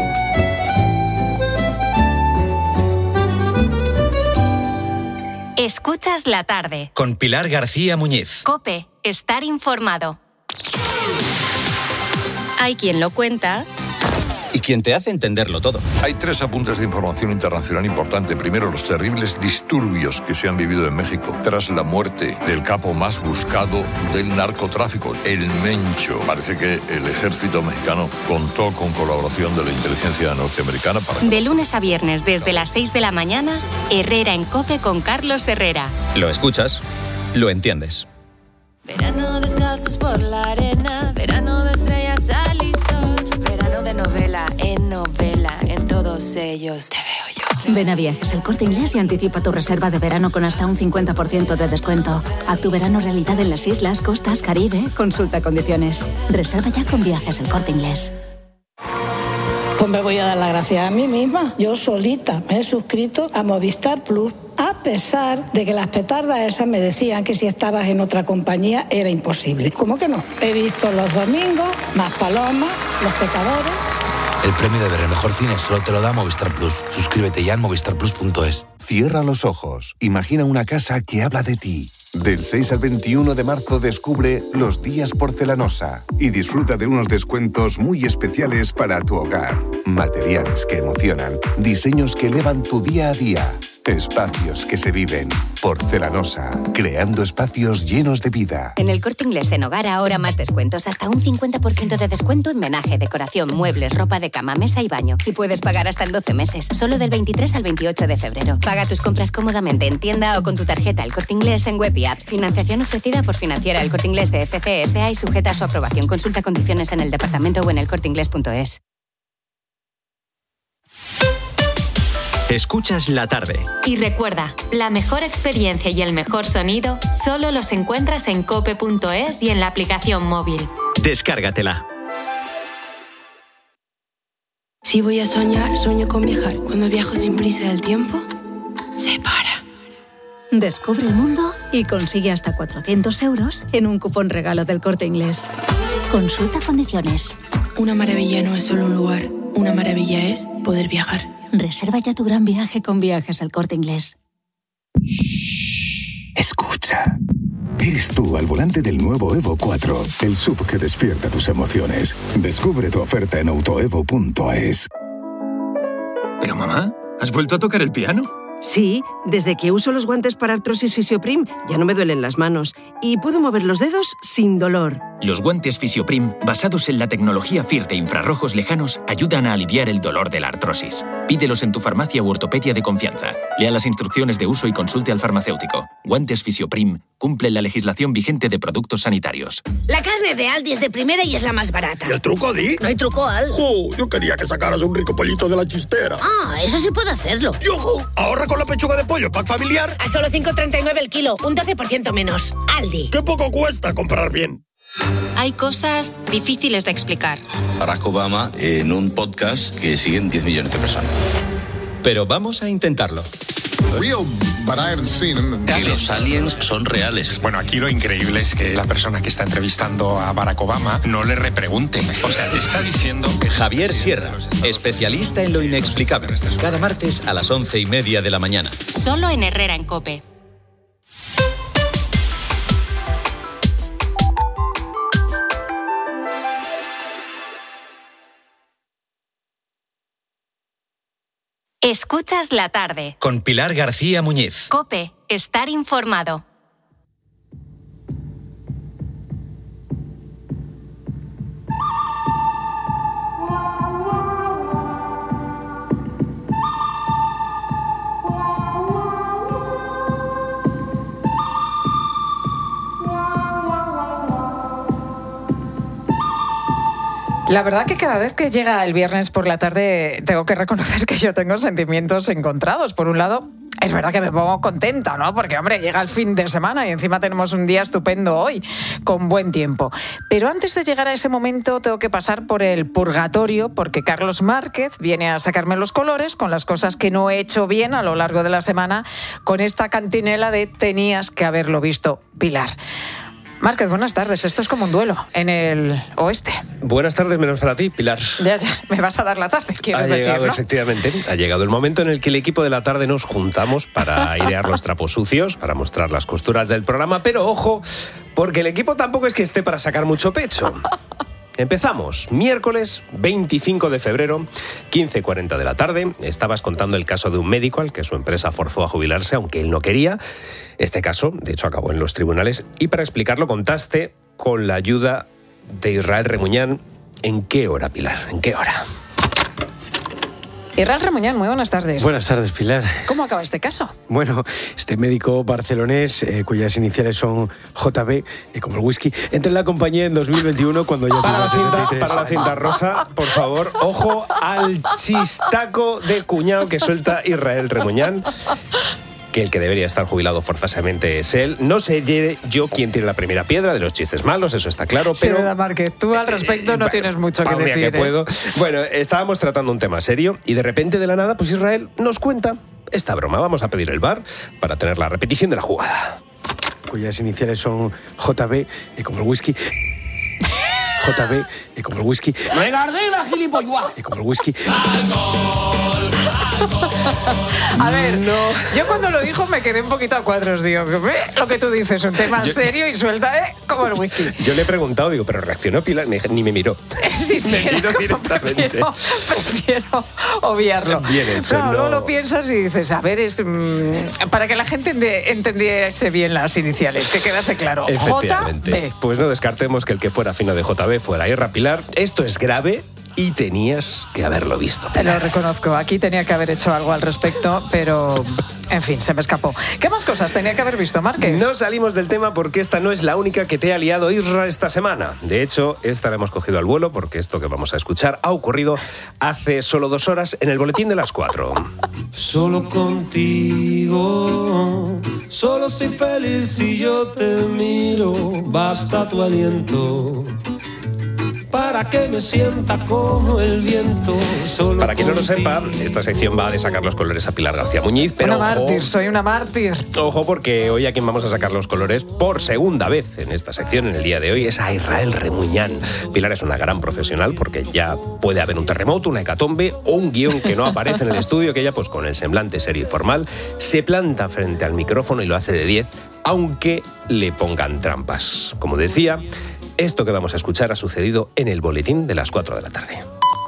Escuchas la tarde. Con Pilar García Muñiz. COPE, estar informado. Hay quien lo cuenta y quien te hace entenderlo todo. Hay 3 apuntes de información internacional importante. Primero, los terribles disturbios que se han vivido en México tras la muerte del capo más buscado del narcotráfico, el Mencho. Parece que el ejército mexicano contó con colaboración de la inteligencia norteamericana para... De lunes a viernes, desde las 6 de la mañana, Herrera en COPE con Carlos Herrera. Lo escuchas, lo entiendes. Verano descalzos por la arena, verano de estrellas al y sol, verano de novela, en todos ellos te veo yo. Ven a Viajes El Corte Inglés y anticipa tu reserva de verano con hasta un 50% de descuento. Haz tu verano realidad en las islas, costas, Caribe. Consulta condiciones. Reserva ya con Viajes El Corte Inglés. Pues me voy a dar las gracias a mí misma. Yo solita me he suscrito a Movistar Plus, a pesar de que las petardas esas me decían que si estabas en otra compañía era imposible. ¿Cómo que no? He visto Los Domingos, Más Palomas, Los Pecadores. El premio de ver el mejor cine solo te lo da Movistar Plus. Suscríbete ya en movistarplus.es. Cierra los ojos. Imagina una casa que habla de ti. Del 6 al 21 de marzo descubre Los Días Porcelanosa y disfruta de unos descuentos muy especiales para tu hogar. Materiales que emocionan, diseños que elevan tu día a día, espacios que se viven. Porcelanosa, creando espacios llenos de vida. En El Corte Inglés en Hogar ahora más descuentos, hasta un 50% de descuento en menaje, decoración, muebles, ropa de cama, mesa y baño. Y puedes pagar hasta en 12 meses, solo del 23 al 28 de febrero. Paga tus compras cómodamente en tienda o con tu tarjeta El Corte Inglés en web y app. Financiación ofrecida por Financiera El Corte Inglés de FCSA y sujeta a su aprobación. Consulta condiciones en el departamento o en elcorteinglés.es. Escuchas la tarde. Y recuerda, la mejor experiencia y el mejor sonido solo los encuentras en cope.es y en la aplicación móvil. Descárgatela. Si voy a soñar, sueño con viajar. Cuando viajo sin prisa del tiempo, se para. Descubre el mundo y consigue hasta 400 euros en un cupón regalo del Corte Inglés. Consulta condiciones. Una maravilla no es solo un lugar. Una maravilla es poder viajar. Reserva ya tu gran viaje con Viajes El Corte Inglés. Escucha. Eres tú al volante del nuevo Evo 4, el SUV que despierta tus emociones. Descubre tu oferta en autoevo.es. Pero mamá, ¿has vuelto a tocar el piano? Sí, desde que uso los guantes para artrosis Fisioprim ya no me duelen las manos y puedo mover los dedos sin dolor. Los guantes Fisioprim, basados en la tecnología FIR de infrarrojos lejanos, ayudan a aliviar el dolor de la artrosis. Pídelos en tu farmacia u ortopedia de confianza. Lea las instrucciones de uso y consulte al farmacéutico. Guantes Fisioprim cumplen la legislación vigente de productos sanitarios. La carne de Aldi es de primera y es la más barata. ¿Y el truco, Di? No hay truco, Al. ¡Jo! Yo quería que sacaras un rico pollito de la chistera. Ah, eso sí puedo hacerlo. ¡Y ojo! Ahorra con la pechuga de pollo pack familiar. A solo 5,39 el kilo, un 12% menos. Aldi. ¡Qué poco cuesta comprar bien! Hay cosas difíciles de explicar. Barack Obama en un podcast que siguen 10 millones de personas. Pero vamos a intentarlo. Que los aliens son reales. Bueno, aquí lo increíble es que la persona que está entrevistando a Barack Obama no le repregunte. O sea, le está diciendo que... Javier Sierra, especialista en lo inexplicable. Cada martes a las 11:30 de la mañana. Solo en Herrera en COPE. Escuchas la tarde. Con Pilar García Muñiz. COPE, estar informado. La verdad que cada vez que llega el viernes por la tarde tengo que reconocer que yo tengo sentimientos encontrados. Por un lado, es verdad que me pongo contenta, ¿no? Porque, hombre, llega el fin de semana y encima tenemos un día estupendo hoy, con buen tiempo. Pero antes de llegar a ese momento tengo que pasar por el purgatorio, porque Carlos Márquez viene a sacarme los colores con las cosas que no he hecho bien a lo largo de la semana, con esta cantinela de tenías que haberlo visto, Pilar. Márquez, buenas tardes. Esto es como un duelo en el oeste. Buenas tardes, menos para ti, Pilar. Ya, me vas a dar la tarde, quieres decir, llegado, ¿no? Efectivamente, ha llegado el momento en el que el equipo de la tarde nos juntamos para airear los trapos sucios, para mostrar las costuras del programa, pero ojo, porque el equipo tampoco es que esté para sacar mucho pecho. Empezamos. Miércoles 25 de febrero, 15:40 de la tarde. Estabas contando el caso de un médico al que su empresa forzó a jubilarse, aunque él no quería. Este caso, de hecho, acabó en los tribunales. Y para explicarlo contaste con la ayuda de Israel Remuñán. ¿En qué hora, Pilar? ¿En qué hora? Israel Remuñán, muy buenas tardes. Buenas tardes, Pilar. ¿Cómo acaba este caso? Bueno, este médico barcelonés, cuyas iniciales son JB, como el whisky, entra en la compañía en 2021 cuando ya para tenía 63. Para la cinta rosa, por favor, ojo al chistaco de cuñado que suelta Israel Remuñán. Que el que debería estar jubilado forzosamente es él. No sé yo quién tiene la primera piedra de los chistes malos, eso está claro, pero... Sí, verdad, Márquez, tú al respecto no tienes mucho que decir. Que puedo. Bueno, estábamos tratando un tema serio y de repente, de la nada, pues Israel nos cuenta esta broma. Vamos a pedir el VAR para tener la repetición de la jugada. Cuyas iniciales son JB, como el whisky... JB, como el whisky... ¡Regardela, gilipollas! Como el whisky... A ver, no. Yo cuando lo dijo me quedé un poquito a cuadros, digo, lo que tú dices, un tema serio y suelta, como el whisky. Yo le he preguntado, digo, pero reaccionó Pilar, ni me miró. Sí, me miró directamente. Prefiero obviarlo. Bien hecho, no. Luego lo piensas y dices, a ver, para que la gente entendiese bien las iniciales, que quedase claro. JB. Pues no descartemos que el que fuera fino de JB fuera Irra. Pilar, esto es grave. Y tenías que haberlo visto, Pilar. Lo reconozco, aquí tenía que haber hecho algo al respecto, pero, en fin, se me escapó. ¿Qué más cosas tenía que haber visto, Márquez? No salimos del tema porque esta no es la única que te ha liado Isra esta semana. De hecho, esta la hemos cogido al vuelo porque esto que vamos a escuchar ha ocurrido hace solo 2 horas en el boletín de las 4. Solo contigo, solo soy feliz si yo te miro, basta tu aliento. Para que me sienta como el viento. Solo para quien no lo sepa, esta sección va de sacar los colores a Pilar García Muñiz, pero soy una mártir. Ojo, porque hoy a quien vamos a sacar los colores por segunda vez en esta sección, en el día de hoy, es a Israel Remuñán. Pilar es una gran profesional porque ya puede haber un terremoto, una hecatombe o un guión que no aparece en el estudio, que ella, pues con el semblante serio y formal, se planta frente al micrófono y lo hace de 10, aunque le pongan trampas. Como decía, esto que vamos a escuchar ha sucedido en el boletín de las 4 de la tarde.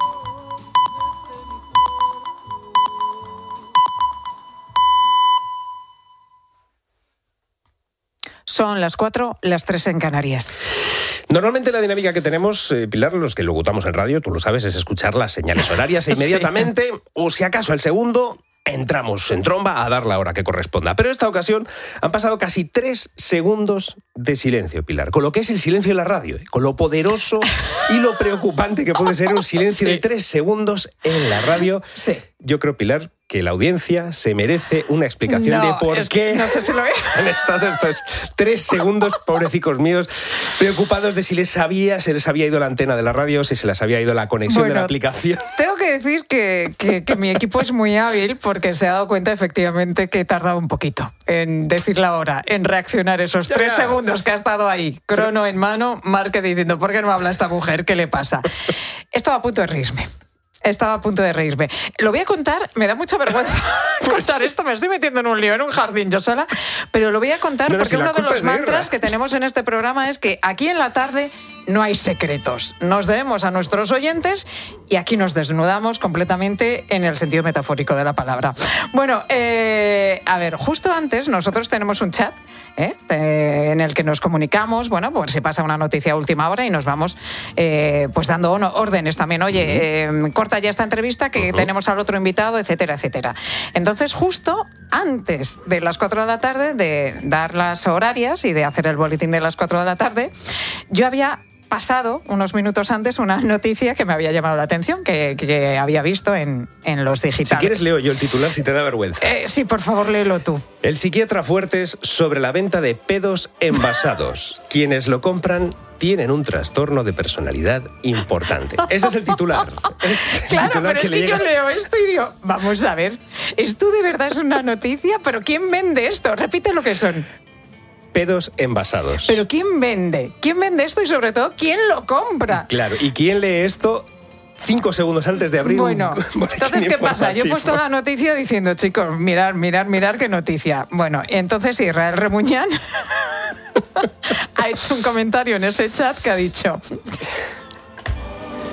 Son las 4, las 3 en Canarias. Normalmente la dinámica que tenemos, Pilar, los que locutamos en radio, tú lo sabes, es escuchar las señales horarias e inmediatamente, sí, o si acaso al segundo, entramos en tromba a dar la hora que corresponda. Pero esta ocasión han pasado casi 3 segundos de silencio, Pilar. Con lo que es el silencio en la radio, con lo poderoso y lo preocupante que puede ser un silencio de 3 segundos en la radio. Sí. Yo creo, Pilar, que la audiencia se merece una explicación de por qué no sé si lo han estado estos 3 segundos, pobrecicos míos, preocupados de si se les había ido la antena de la radio, si se les había ido la conexión de la aplicación. Tengo que decir que mi equipo es muy hábil porque se ha dado cuenta efectivamente que he tardado un poquito en decir la hora, en reaccionar esos 3 segundos que ha estado ahí, crono en mano, Márquez diciendo, ¿por qué no habla esta mujer? ¿Qué le pasa? Estaba a punto de reírme. Estaba a punto de reírme. Lo voy a contar, me da mucha vergüenza contar esto, me estoy metiendo en un lío, en un jardín yo sola, pero lo voy a contar porque uno de los mantras que tenemos en este programa es que aquí en la tarde no hay secretos. Nos debemos a nuestros oyentes y aquí nos desnudamos completamente en el sentido metafórico de la palabra. Bueno, a ver, justo antes nosotros tenemos un chat en el que nos comunicamos, bueno, por si pasa una noticia a última hora y nos vamos pues dando órdenes también. Oye, corta ya esta entrevista que tenemos al otro invitado, etcétera, etcétera. Entonces, justo antes de las 4 de la tarde, de dar las horarias y de hacer el boletín de las 4 de la tarde, yo había pasado unos minutos antes una noticia que me había llamado la atención, que había visto en los digitales. Si quieres leo yo el titular si te da vergüenza. Sí, por favor, léelo tú. El psiquiatra Fuertes sobre la venta de pedos envasados. Quienes lo compran tienen un trastorno de personalidad importante. Ese es el titular. Claro, pero es que yo leo esto y digo, vamos a ver, ¿esto de verdad es una noticia? ¿Pero quién vende esto? Repite lo que son. Pedos envasados. ¿Pero quién vende? ¿Quién vende esto y sobre todo quién lo compra? Claro, ¿y quién lee esto 5 segundos antes de abrir un entonces, ¿qué pasa? Yo he puesto la noticia diciendo, chicos, mirad qué noticia. Bueno, entonces Israel Remuñán ha hecho un comentario en ese chat que ha dicho...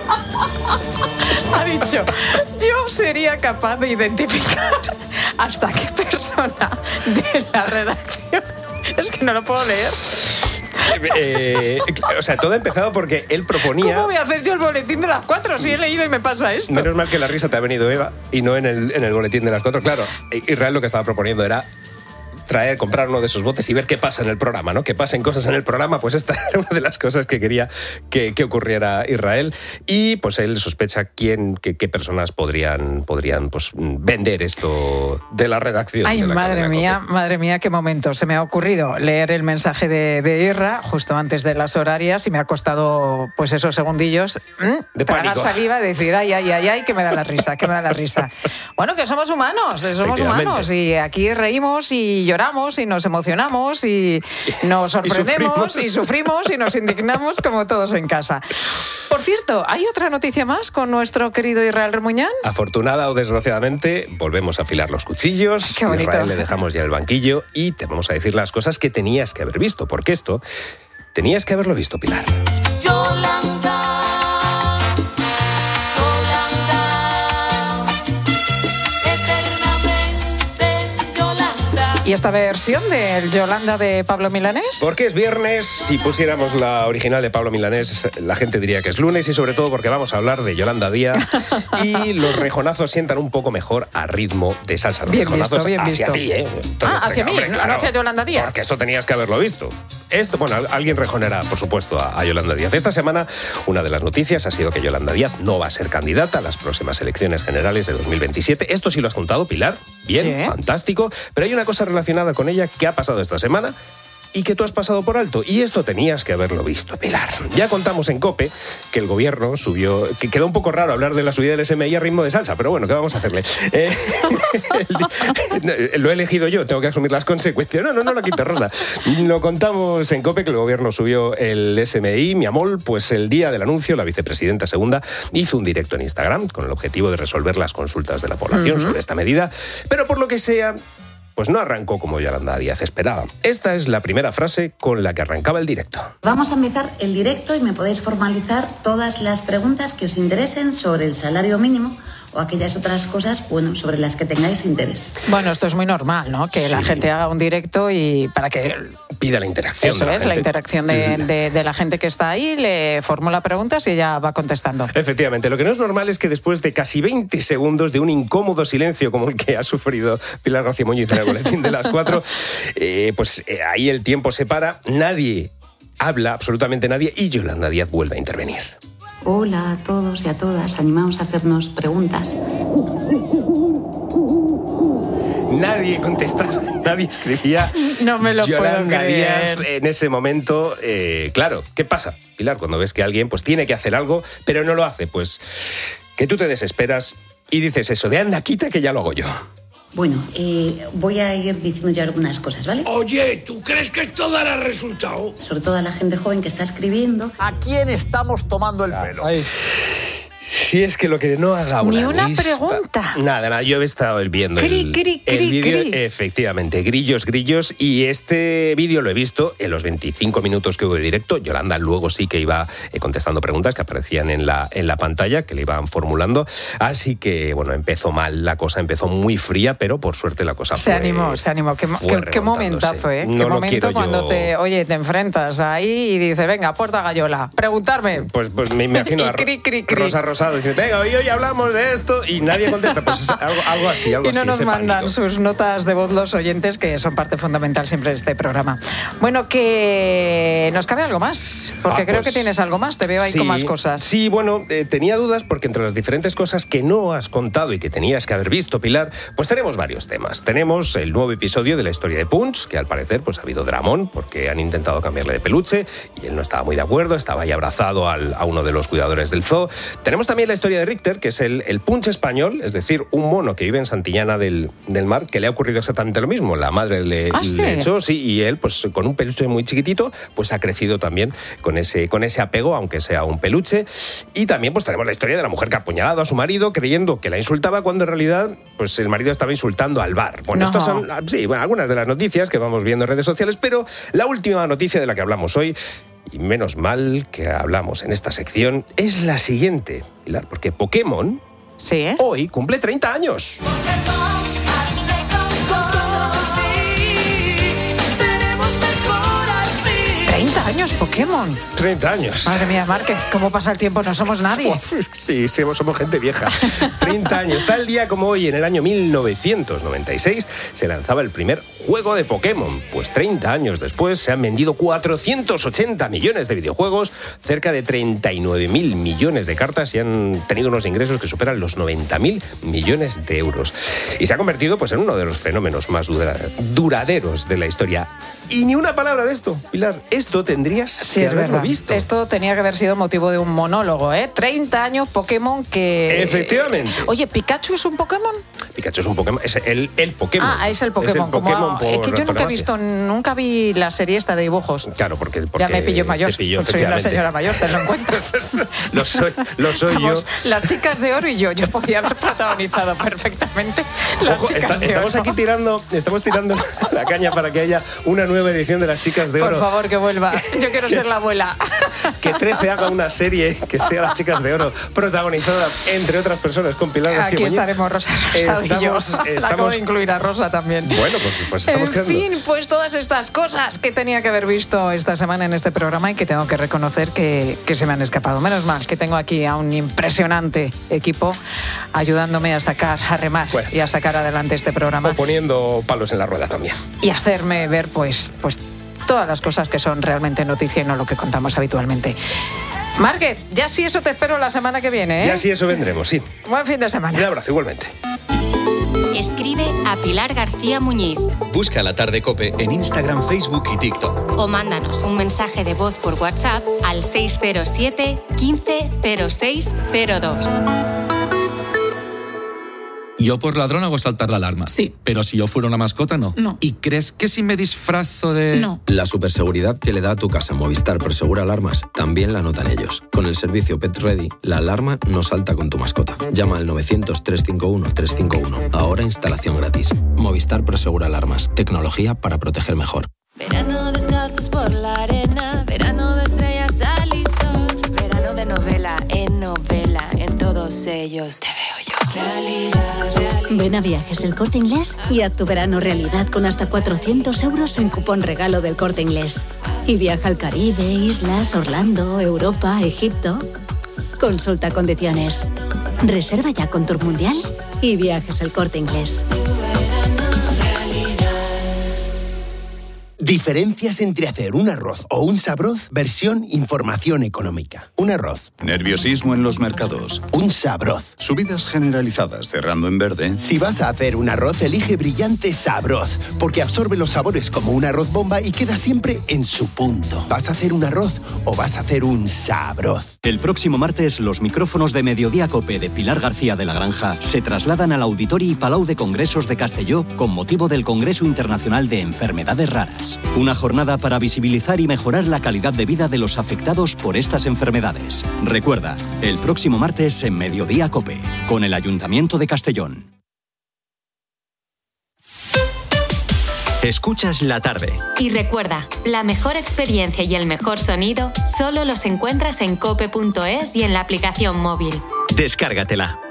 Ha dicho, yo sería capaz de identificar hasta qué persona de la redacción. Es que no lo puedo leer. O sea, todo ha empezado porque él proponía... ¿Cómo voy a hacer yo el boletín de las 4 si he leído y me pasa esto? Menos mal que la risa te ha venido, Eva, y no en el boletín de las 4. Claro, Israel lo que estaba proponiendo era comprar uno de esos botes y ver qué pasa en el programa, ¿no? Que pasen cosas en el programa, pues esta era una de las cosas que quería que ocurriera Israel. Y pues él sospecha qué personas podrían pues vender esto de la redacción. Ay, de la madre mía, qué momento. Se me ha ocurrido leer el mensaje de Irra justo antes de las horarias y me ha costado pues esos segundillos de tragar pánico. Saliva, decir ay, que me da la risa, Bueno, que somos humanos y aquí reímos y lloramos y nos emocionamos y nos sorprendemos y sufrimos y nos indignamos como todos en casa. Por cierto, ¿hay otra noticia más con nuestro querido Israel Remuñán? Afortunada o desgraciadamente, volvemos a afilar los cuchillos. Qué bonito. Israel le dejamos ya el banquillo y te vamos a decir las cosas que tenías que haber visto, porque esto tenías que haberlo visto, Pilar. ¿Y esta versión del Yolanda de Pablo Milanés? Porque es viernes, si pusiéramos la original de Pablo Milanés, la gente diría que es lunes y sobre todo porque vamos a hablar de Yolanda Díaz y los rejonazos sientan un poco mejor a ritmo de salsa. Los rejonazos bien hacia visto. ti, ¿eh? Hacia mí, hombre, claro, no hacia Yolanda Díaz. Porque esto tenías que haberlo visto. Alguien rejonará, por supuesto, a Yolanda Díaz. Esta semana, una de las noticias ha sido que Yolanda Díaz no va a ser candidata a las próximas elecciones generales de 2027. Esto sí lo has contado, Pilar. Bien, sí. Fantástico. Pero hay una cosa relacionada con ella que ha pasado esta semana y que tú has pasado por alto. Y esto tenías que haberlo visto, Pilar. Ya contamos en COPE que el gobierno subió... Que quedó un poco raro hablar de la subida del SMI a ritmo de salsa, pero bueno, ¿qué vamos a hacerle? Lo he elegido yo, tengo que asumir las consecuencias. No lo quito, Rosa. Lo contamos en COPE que el gobierno subió el SMI. Mi amor, pues el día del anuncio, la vicepresidenta segunda hizo un directo en Instagram con el objetivo de resolver las consultas de la población sobre esta medida. Pero por lo que sea... pues no arrancó como Yolanda Díaz esperaba. Esta es la primera frase con la que arrancaba el directo. Vamos a empezar el directo y me podéis formalizar todas las preguntas que os interesen sobre el salario mínimo o aquellas otras cosas, sobre las que tengáis interés. Bueno, esto es muy normal, ¿no? Que la gente haga un directo y para que... pida la interacción. Eso es, la interacción de la gente que está ahí, le formula preguntas y ella va contestando. Efectivamente, lo que no es normal es que después de casi 20 segundos de un incómodo silencio como el que ha sufrido Pilar García Muñiz en el boletín de las 4, ahí el tiempo se para, nadie habla, absolutamente nadie, y Yolanda Díaz vuelve a intervenir. Hola a todos y a todas, animaos a hacernos preguntas. Nadie contestaba, nadie escribía. No me lo Yolanda puedo creer. Díaz en ese momento, claro, ¿qué pasa, Pilar? Cuando ves que alguien pues tiene que hacer algo, pero no lo hace, pues que tú te desesperas y dices eso de anda, quita que ya lo hago yo. Bueno, voy a ir diciendo yo algunas cosas, ¿vale? Oye, ¿tú crees que esto dará resultado? Sobre todo a la gente joven que está escribiendo. ¿A quién estamos tomando el pelo? Si es que lo que no haga una Ni una avispa, pregunta. Nada, yo he estado viendo el vídeo, efectivamente, grillos, y este vídeo lo he visto en los 25 minutos que hubo de directo. Yolanda luego sí que iba contestando preguntas que aparecían en la pantalla, que le iban formulando, así que, bueno, empezó mal, la cosa empezó muy fría, pero por suerte la cosa se animó. Qué momentazo, ¿eh? No qué momento cuando te enfrentas ahí y dices, venga, puerta gallola, preguntarme. Pues me imagino a Rosa Rosado diciendo, venga, hoy hablamos de esto y nadie contesta, pues algo así. Y no nos mandan pánico. sus notas de voz los oyentes, que son parte fundamental siempre de este programa. Bueno, que nos cabe algo más, porque creo que tienes algo más, te veo ahí con más cosas. Sí, bueno, tenía dudas porque entre las diferentes cosas que no has contado y que tenías que haber visto, Pilar, pues tenemos varios temas. Tenemos el nuevo episodio de la historia de Punch, que al parecer pues ha habido dramón, porque han intentado cambiarle de peluche y él no estaba muy de acuerdo, estaba ahí abrazado a uno de los cuidadores del zoo. Tenemos también la historia de Richter, que es el Punch español, es decir, un mono que vive en Santillana del Mar, que le ha ocurrido exactamente lo mismo. La madre le echó, y él, pues con un peluche muy chiquitito, pues ha crecido también con ese apego, aunque sea un peluche. Y también pues tenemos la historia de la mujer que ha apuñalado a su marido creyendo que la insultaba cuando en realidad pues el marido estaba insultando al bar. Bueno, estas son algunas de las noticias que vamos viendo en redes sociales, pero la última noticia de la que hablamos hoy, y menos mal que hablamos en esta sección, es la siguiente, Pilar, porque Pokémon hoy cumple 30 años. 30 años Pokémon. 30 años. Madre mía, Márquez, ¿cómo pasa el tiempo? No somos nadie. Sí, somos gente vieja. 30 años. Tal día como hoy, en el año 1996, se lanzaba el primer juego de Pokémon. Pues 30 años después se han vendido 480 millones de videojuegos, cerca de 39.000 millones de cartas y han tenido unos ingresos que superan los 90.000 millones de euros. Y se ha convertido pues, en uno de los fenómenos más duraderos de la historia. Y ni una palabra de esto, Pilar. Esto tendrías que haberlo visto. Esto tenía que haber sido motivo de un monólogo, ¿eh? 30 años Pokémon que... Efectivamente. Oye, ¿Pikachu es un Pokémon? Pikachu es un Pokémon, es el Pokémon. Ah, es el Pokémon. Es que yo nunca vi la serie esta de dibujos. Claro, porque ya me pillo mayor. Soy una señora mayor, te lo encuentro. Lo soy yo. Las chicas de oro y yo podía haber protagonizado perfectamente las chicas de oro. Estamos tirando la caña para que haya una nueva edición de las chicas de oro. Por favor, que vuelva. Yo quiero ser la abuela. Que 13 haga una serie que sea las chicas de oro, protagonizada, entre otras personas, con Pilar García Aquí Muñiz. Estaremos Rosa y yo. Acabo de incluir a Rosa también. Bueno, pues estamos creando. En fin, pues todas estas cosas que tenía que haber visto esta semana en este programa y que tengo que reconocer que se me han escapado. Menos mal que tengo aquí a un impresionante equipo ayudándome a remar y a sacar adelante este programa. O poniendo palos en la rueda también. Y hacerme ver, pues todas las cosas que son realmente noticia y no lo que contamos habitualmente. Márquez, ya sí eso te espero la semana que viene, ¿eh? Ya sí eso vendremos, sí. Buen fin de semana. Un abrazo, igualmente. Escribe a Pilar García Muñiz. Busca La Tarde COPE en Instagram, Facebook y TikTok. O mándanos un mensaje de voz por WhatsApp al 607 15 06 02. Yo por ladrón hago saltar la alarma. Sí. Pero si yo fuera una mascota, no. No. ¿Y crees que si me disfrazo de...? No. La superseguridad que le da a tu casa Movistar Prosegura Alarmas también la notan ellos. Con el servicio Pet Ready, la alarma no salta con tu mascota. Llama al 900-351-351. Ahora instalación gratis. Movistar Prosegura Alarmas. Tecnología para proteger mejor. Verano descalzos por la arena. Verano de estrellas, sal y sol. Verano de novela. En todos ellos te veo yo. Realidad. Ven a Viajes El Corte Inglés y haz tu verano realidad con hasta 400 euros en cupón regalo del Corte Inglés. Y viaja al Caribe, islas, Orlando, Europa, Egipto. Consulta condiciones. Reserva ya con Tour Mundial y Viajes El Corte Inglés. Diferencias entre hacer un arroz o un sabroz, versión información económica. Un arroz. Nerviosismo en los mercados. Un sabroz. Subidas generalizadas cerrando en verde. Si vas a hacer un arroz, elige Brillante Sabroz, porque absorbe los sabores como un arroz bomba y queda siempre en su punto. ¿Vas a hacer un arroz o vas a hacer un sabroz? El próximo martes, los micrófonos de Mediodía COPE de Pilar García de la Granja se trasladan al Auditori Palau de Congresos de Castelló con motivo del Congreso Internacional de Enfermedades Raras. Una jornada para visibilizar y mejorar la calidad de vida de los afectados por estas enfermedades. Recuerda, el próximo martes en Mediodía COPE, con el Ayuntamiento de Castellón. Escuchas La Tarde. Y recuerda, la mejor experiencia y el mejor sonido solo los encuentras en cope.es y en la aplicación móvil. Descárgatela.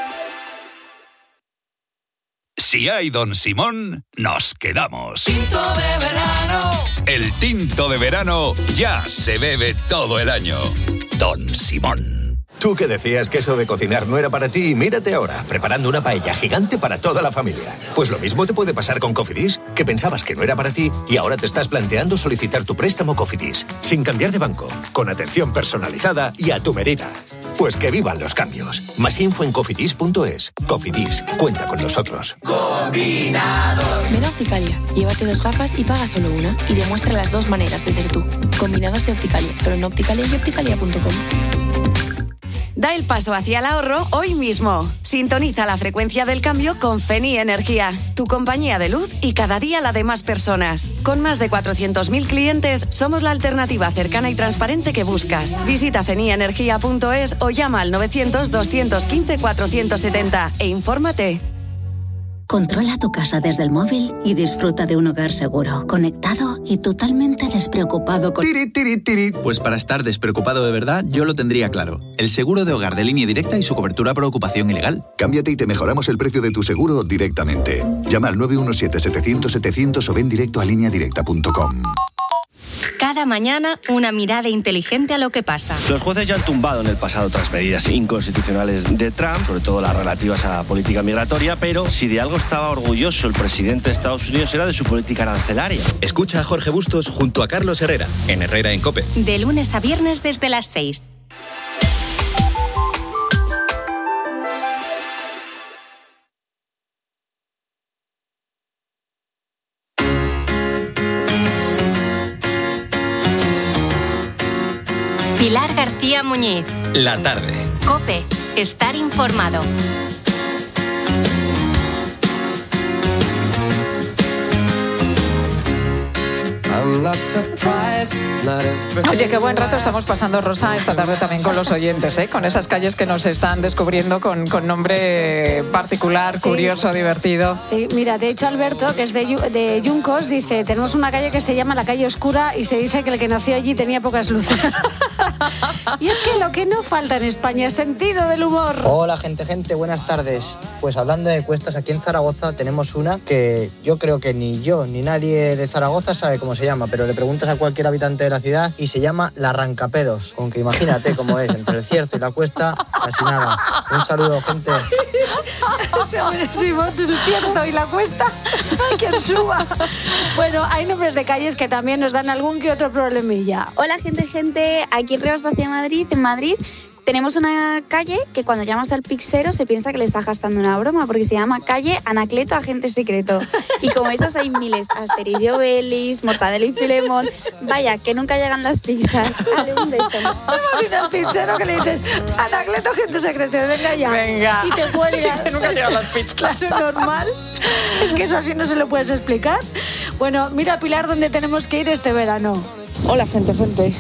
Si hay Don Simón, nos quedamos. Tinto de verano. El tinto de verano ya se bebe todo el año. Don Simón. Tú que decías que eso de cocinar no era para ti, mírate ahora, preparando una paella gigante para toda la familia. Pues lo mismo te puede pasar con Cofidis, que pensabas que no era para ti y ahora te estás planteando solicitar tu préstamo Cofidis, sin cambiar de banco, con atención personalizada y a tu medida. Pues que vivan los cambios. Más info en cofidis.es. Cofidis, cuenta con nosotros. Combinado. Ven a Opticalia, llévate 2 gafas y paga solo una y demuestra las 2 maneras de ser tú. Combinados de Opticalia, solo en Opticalia y opticalia.com. Da el paso hacia el ahorro hoy mismo. Sintoniza la frecuencia del cambio con Feni Energía, tu compañía de luz y cada día la de más personas. Con más de 400.000 clientes, somos la alternativa cercana y transparente que buscas. Visita fenienergia.es o llama al 900 215 470 e infórmate. Controla tu casa desde el móvil y disfruta de un hogar seguro, conectado y totalmente despreocupado con... Pues para estar despreocupado de verdad, yo lo tendría claro. El seguro de hogar de Línea Directa y su cobertura por ocupación ilegal. Cámbiate y te mejoramos el precio de tu seguro directamente. Llama al 917-700-700 o ven directo a lineadirecta.com. Cada mañana, una mirada inteligente a lo que pasa. Los jueces ya han tumbado en el pasado otras medidas inconstitucionales de Trump, sobre todo las relativas a política migratoria, pero si de algo estaba orgulloso el presidente de Estados Unidos era de su política arancelaria. Escucha a Jorge Bustos junto a Carlos Herrera, en Herrera en COPE. De lunes a viernes desde las 6. Pilar García Muñiz. La tarde. COPE. Estar informado. Oye, qué buen rato estamos pasando, Rosa, esta tarde también con los oyentes, ¿eh? Con esas calles que nos están descubriendo con nombre particular, sí, curioso, divertido. Sí, mira, de hecho Alberto, que es de Yuncos, dice, tenemos una calle que se llama la calle Oscura y se dice que el que nació allí tenía pocas luces. Y es que lo que no falta en España es sentido del humor. Hola, gente, buenas tardes. Pues hablando de cuestas, aquí en Zaragoza tenemos una que yo creo que ni yo ni nadie de Zaragoza sabe cómo se llama, pero le preguntas a cualquier habitante de la ciudad y se llama La Arrancapedos. Con que imagínate cómo es, entre el cierto y la cuesta, casi nada. Un saludo, gente. Si vos el cierto y la cuesta, hay quien suba. Bueno, hay nombres de calles que también nos dan algún que otro problemilla. Hola, gente, aquí en Rivas Vacia, en Madrid, tenemos una calle que cuando llamas al pixero se piensa que le estás gastando una broma, porque se llama calle Anacleto Agente Secreto. Y como esas hay miles, Asterix y Obelix, Mortadelo y Filemón. Vaya, que nunca llegan las pizzas. Dale un beso. Imagina al pizzero que le dices, Anacleto Agente Secreto, venga ya. Venga. Y te cuelgas. Que nunca llegan las pizzas. Claro, normal. Es que eso así no se lo puedes explicar. Bueno, mira, Pilar, ¿dónde tenemos que ir este verano? Hola, gente.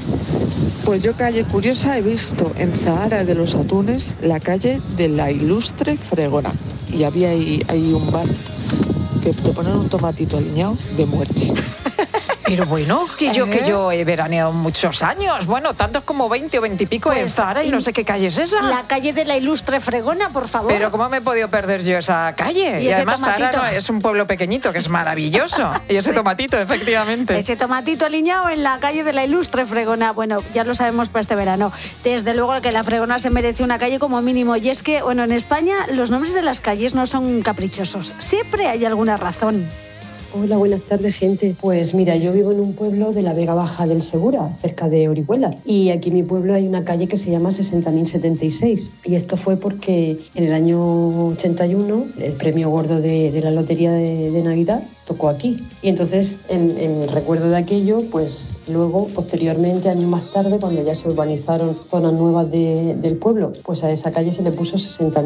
Pues yo, calle curiosa, he visto en Zahara de los Atunes la calle de la Ilustre Fregona. Y había ahí un bar que te ponen un tomatito aliñado de muerte. Pero bueno, que yo he veraneado muchos años. Bueno, tantos como 20 o 20 y pico en Zahara y no sé qué calle es esa. La calle de la Ilustre Fregona, por favor. Pero ¿cómo me he podido perder yo esa calle? Y además Zahara no, es un pueblo pequeñito, que es maravilloso. Y ese tomatito, efectivamente. Ese tomatito aliñado en la calle de la Ilustre Fregona. Bueno, ya lo sabemos para este verano. Desde luego que la Fregona se merece una calle como mínimo. Y es que, bueno, en España los nombres de las calles no son caprichosos. Siempre hay alguna razón. Hola, buenas tardes, gente. Pues mira, yo vivo en un pueblo de la Vega Baja del Segura, cerca de Orihuela. Y aquí en mi pueblo hay una calle que se llama 60.076. Y esto fue porque en el año 81 el premio gordo de la lotería de Navidad tocó aquí. Y entonces, en recuerdo de aquello, pues luego, posteriormente, años más tarde, cuando ya se urbanizaron zonas nuevas del pueblo, pues a esa calle se le puso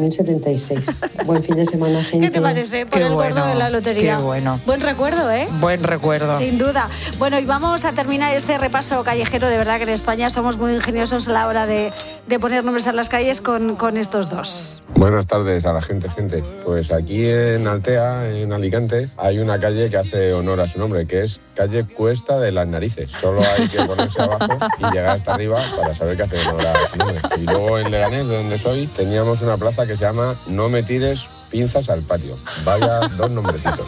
60.076. Buen fin de semana, gente. ¿Qué te parece por el gordo de la lotería? Qué bueno. Buen recuerdo, ¿eh? Buen recuerdo. Sin duda. Bueno, y vamos a terminar este repaso callejero. De verdad que en España somos muy ingeniosos a la hora de poner nombres a las calles con estos dos. Buenas tardes a la gente. Pues aquí en Altea, en Alicante, hay una calle que hace honor a su nombre, que es calle Cuesta de las Narices. Solo hay que ponerse abajo y llegar hasta arriba para saber que hace honor a su nombre. Y luego en Leganés, de donde soy, teníamos una plaza que se llama No me tires pinzas al patio. Vaya dos nombrecitos.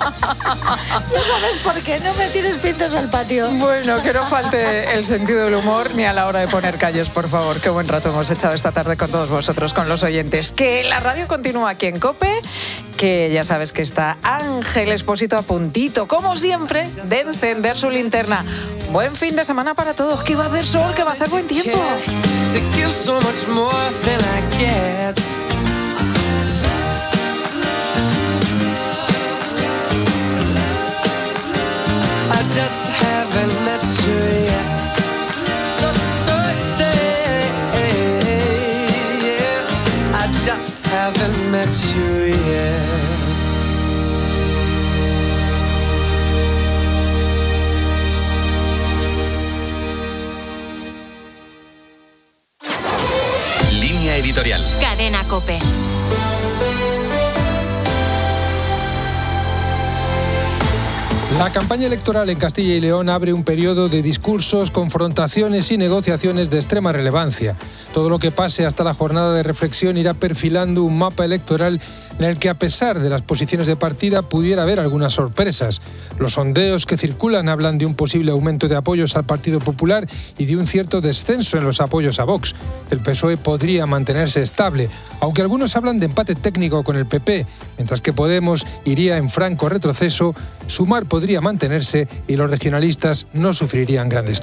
Ya sabes por qué no me tires pinzas al patio. Bueno, que no falte el sentido del humor ni a la hora de poner calles, por favor. Qué buen rato hemos echado esta tarde con todos vosotros, con los oyentes. Que la radio continúa aquí en COPE, que ya sabes que está Ángel Expósito a puntito, como siempre, de encender su linterna. Buen fin de semana para todos, que va a hacer sol, que va a hacer buen tiempo. Just haven't met you yet. So yeah, I just haven't met you yet. Línea editorial. Cadena COPE. La campaña electoral en Castilla y León abre un periodo de discursos, confrontaciones y negociaciones de extrema relevancia. Todo lo que pase hasta la jornada de reflexión irá perfilando un mapa electoral en el que, a pesar de las posiciones de partida, pudiera haber algunas sorpresas. Los sondeos que circulan hablan de un posible aumento de apoyos al Partido Popular y de un cierto descenso en los apoyos a Vox. El PSOE podría mantenerse estable, aunque algunos hablan de empate técnico con el PP, mientras que Podemos iría en franco retroceso. Sumar podría mantenerse y los regionalistas no sufrirían grandes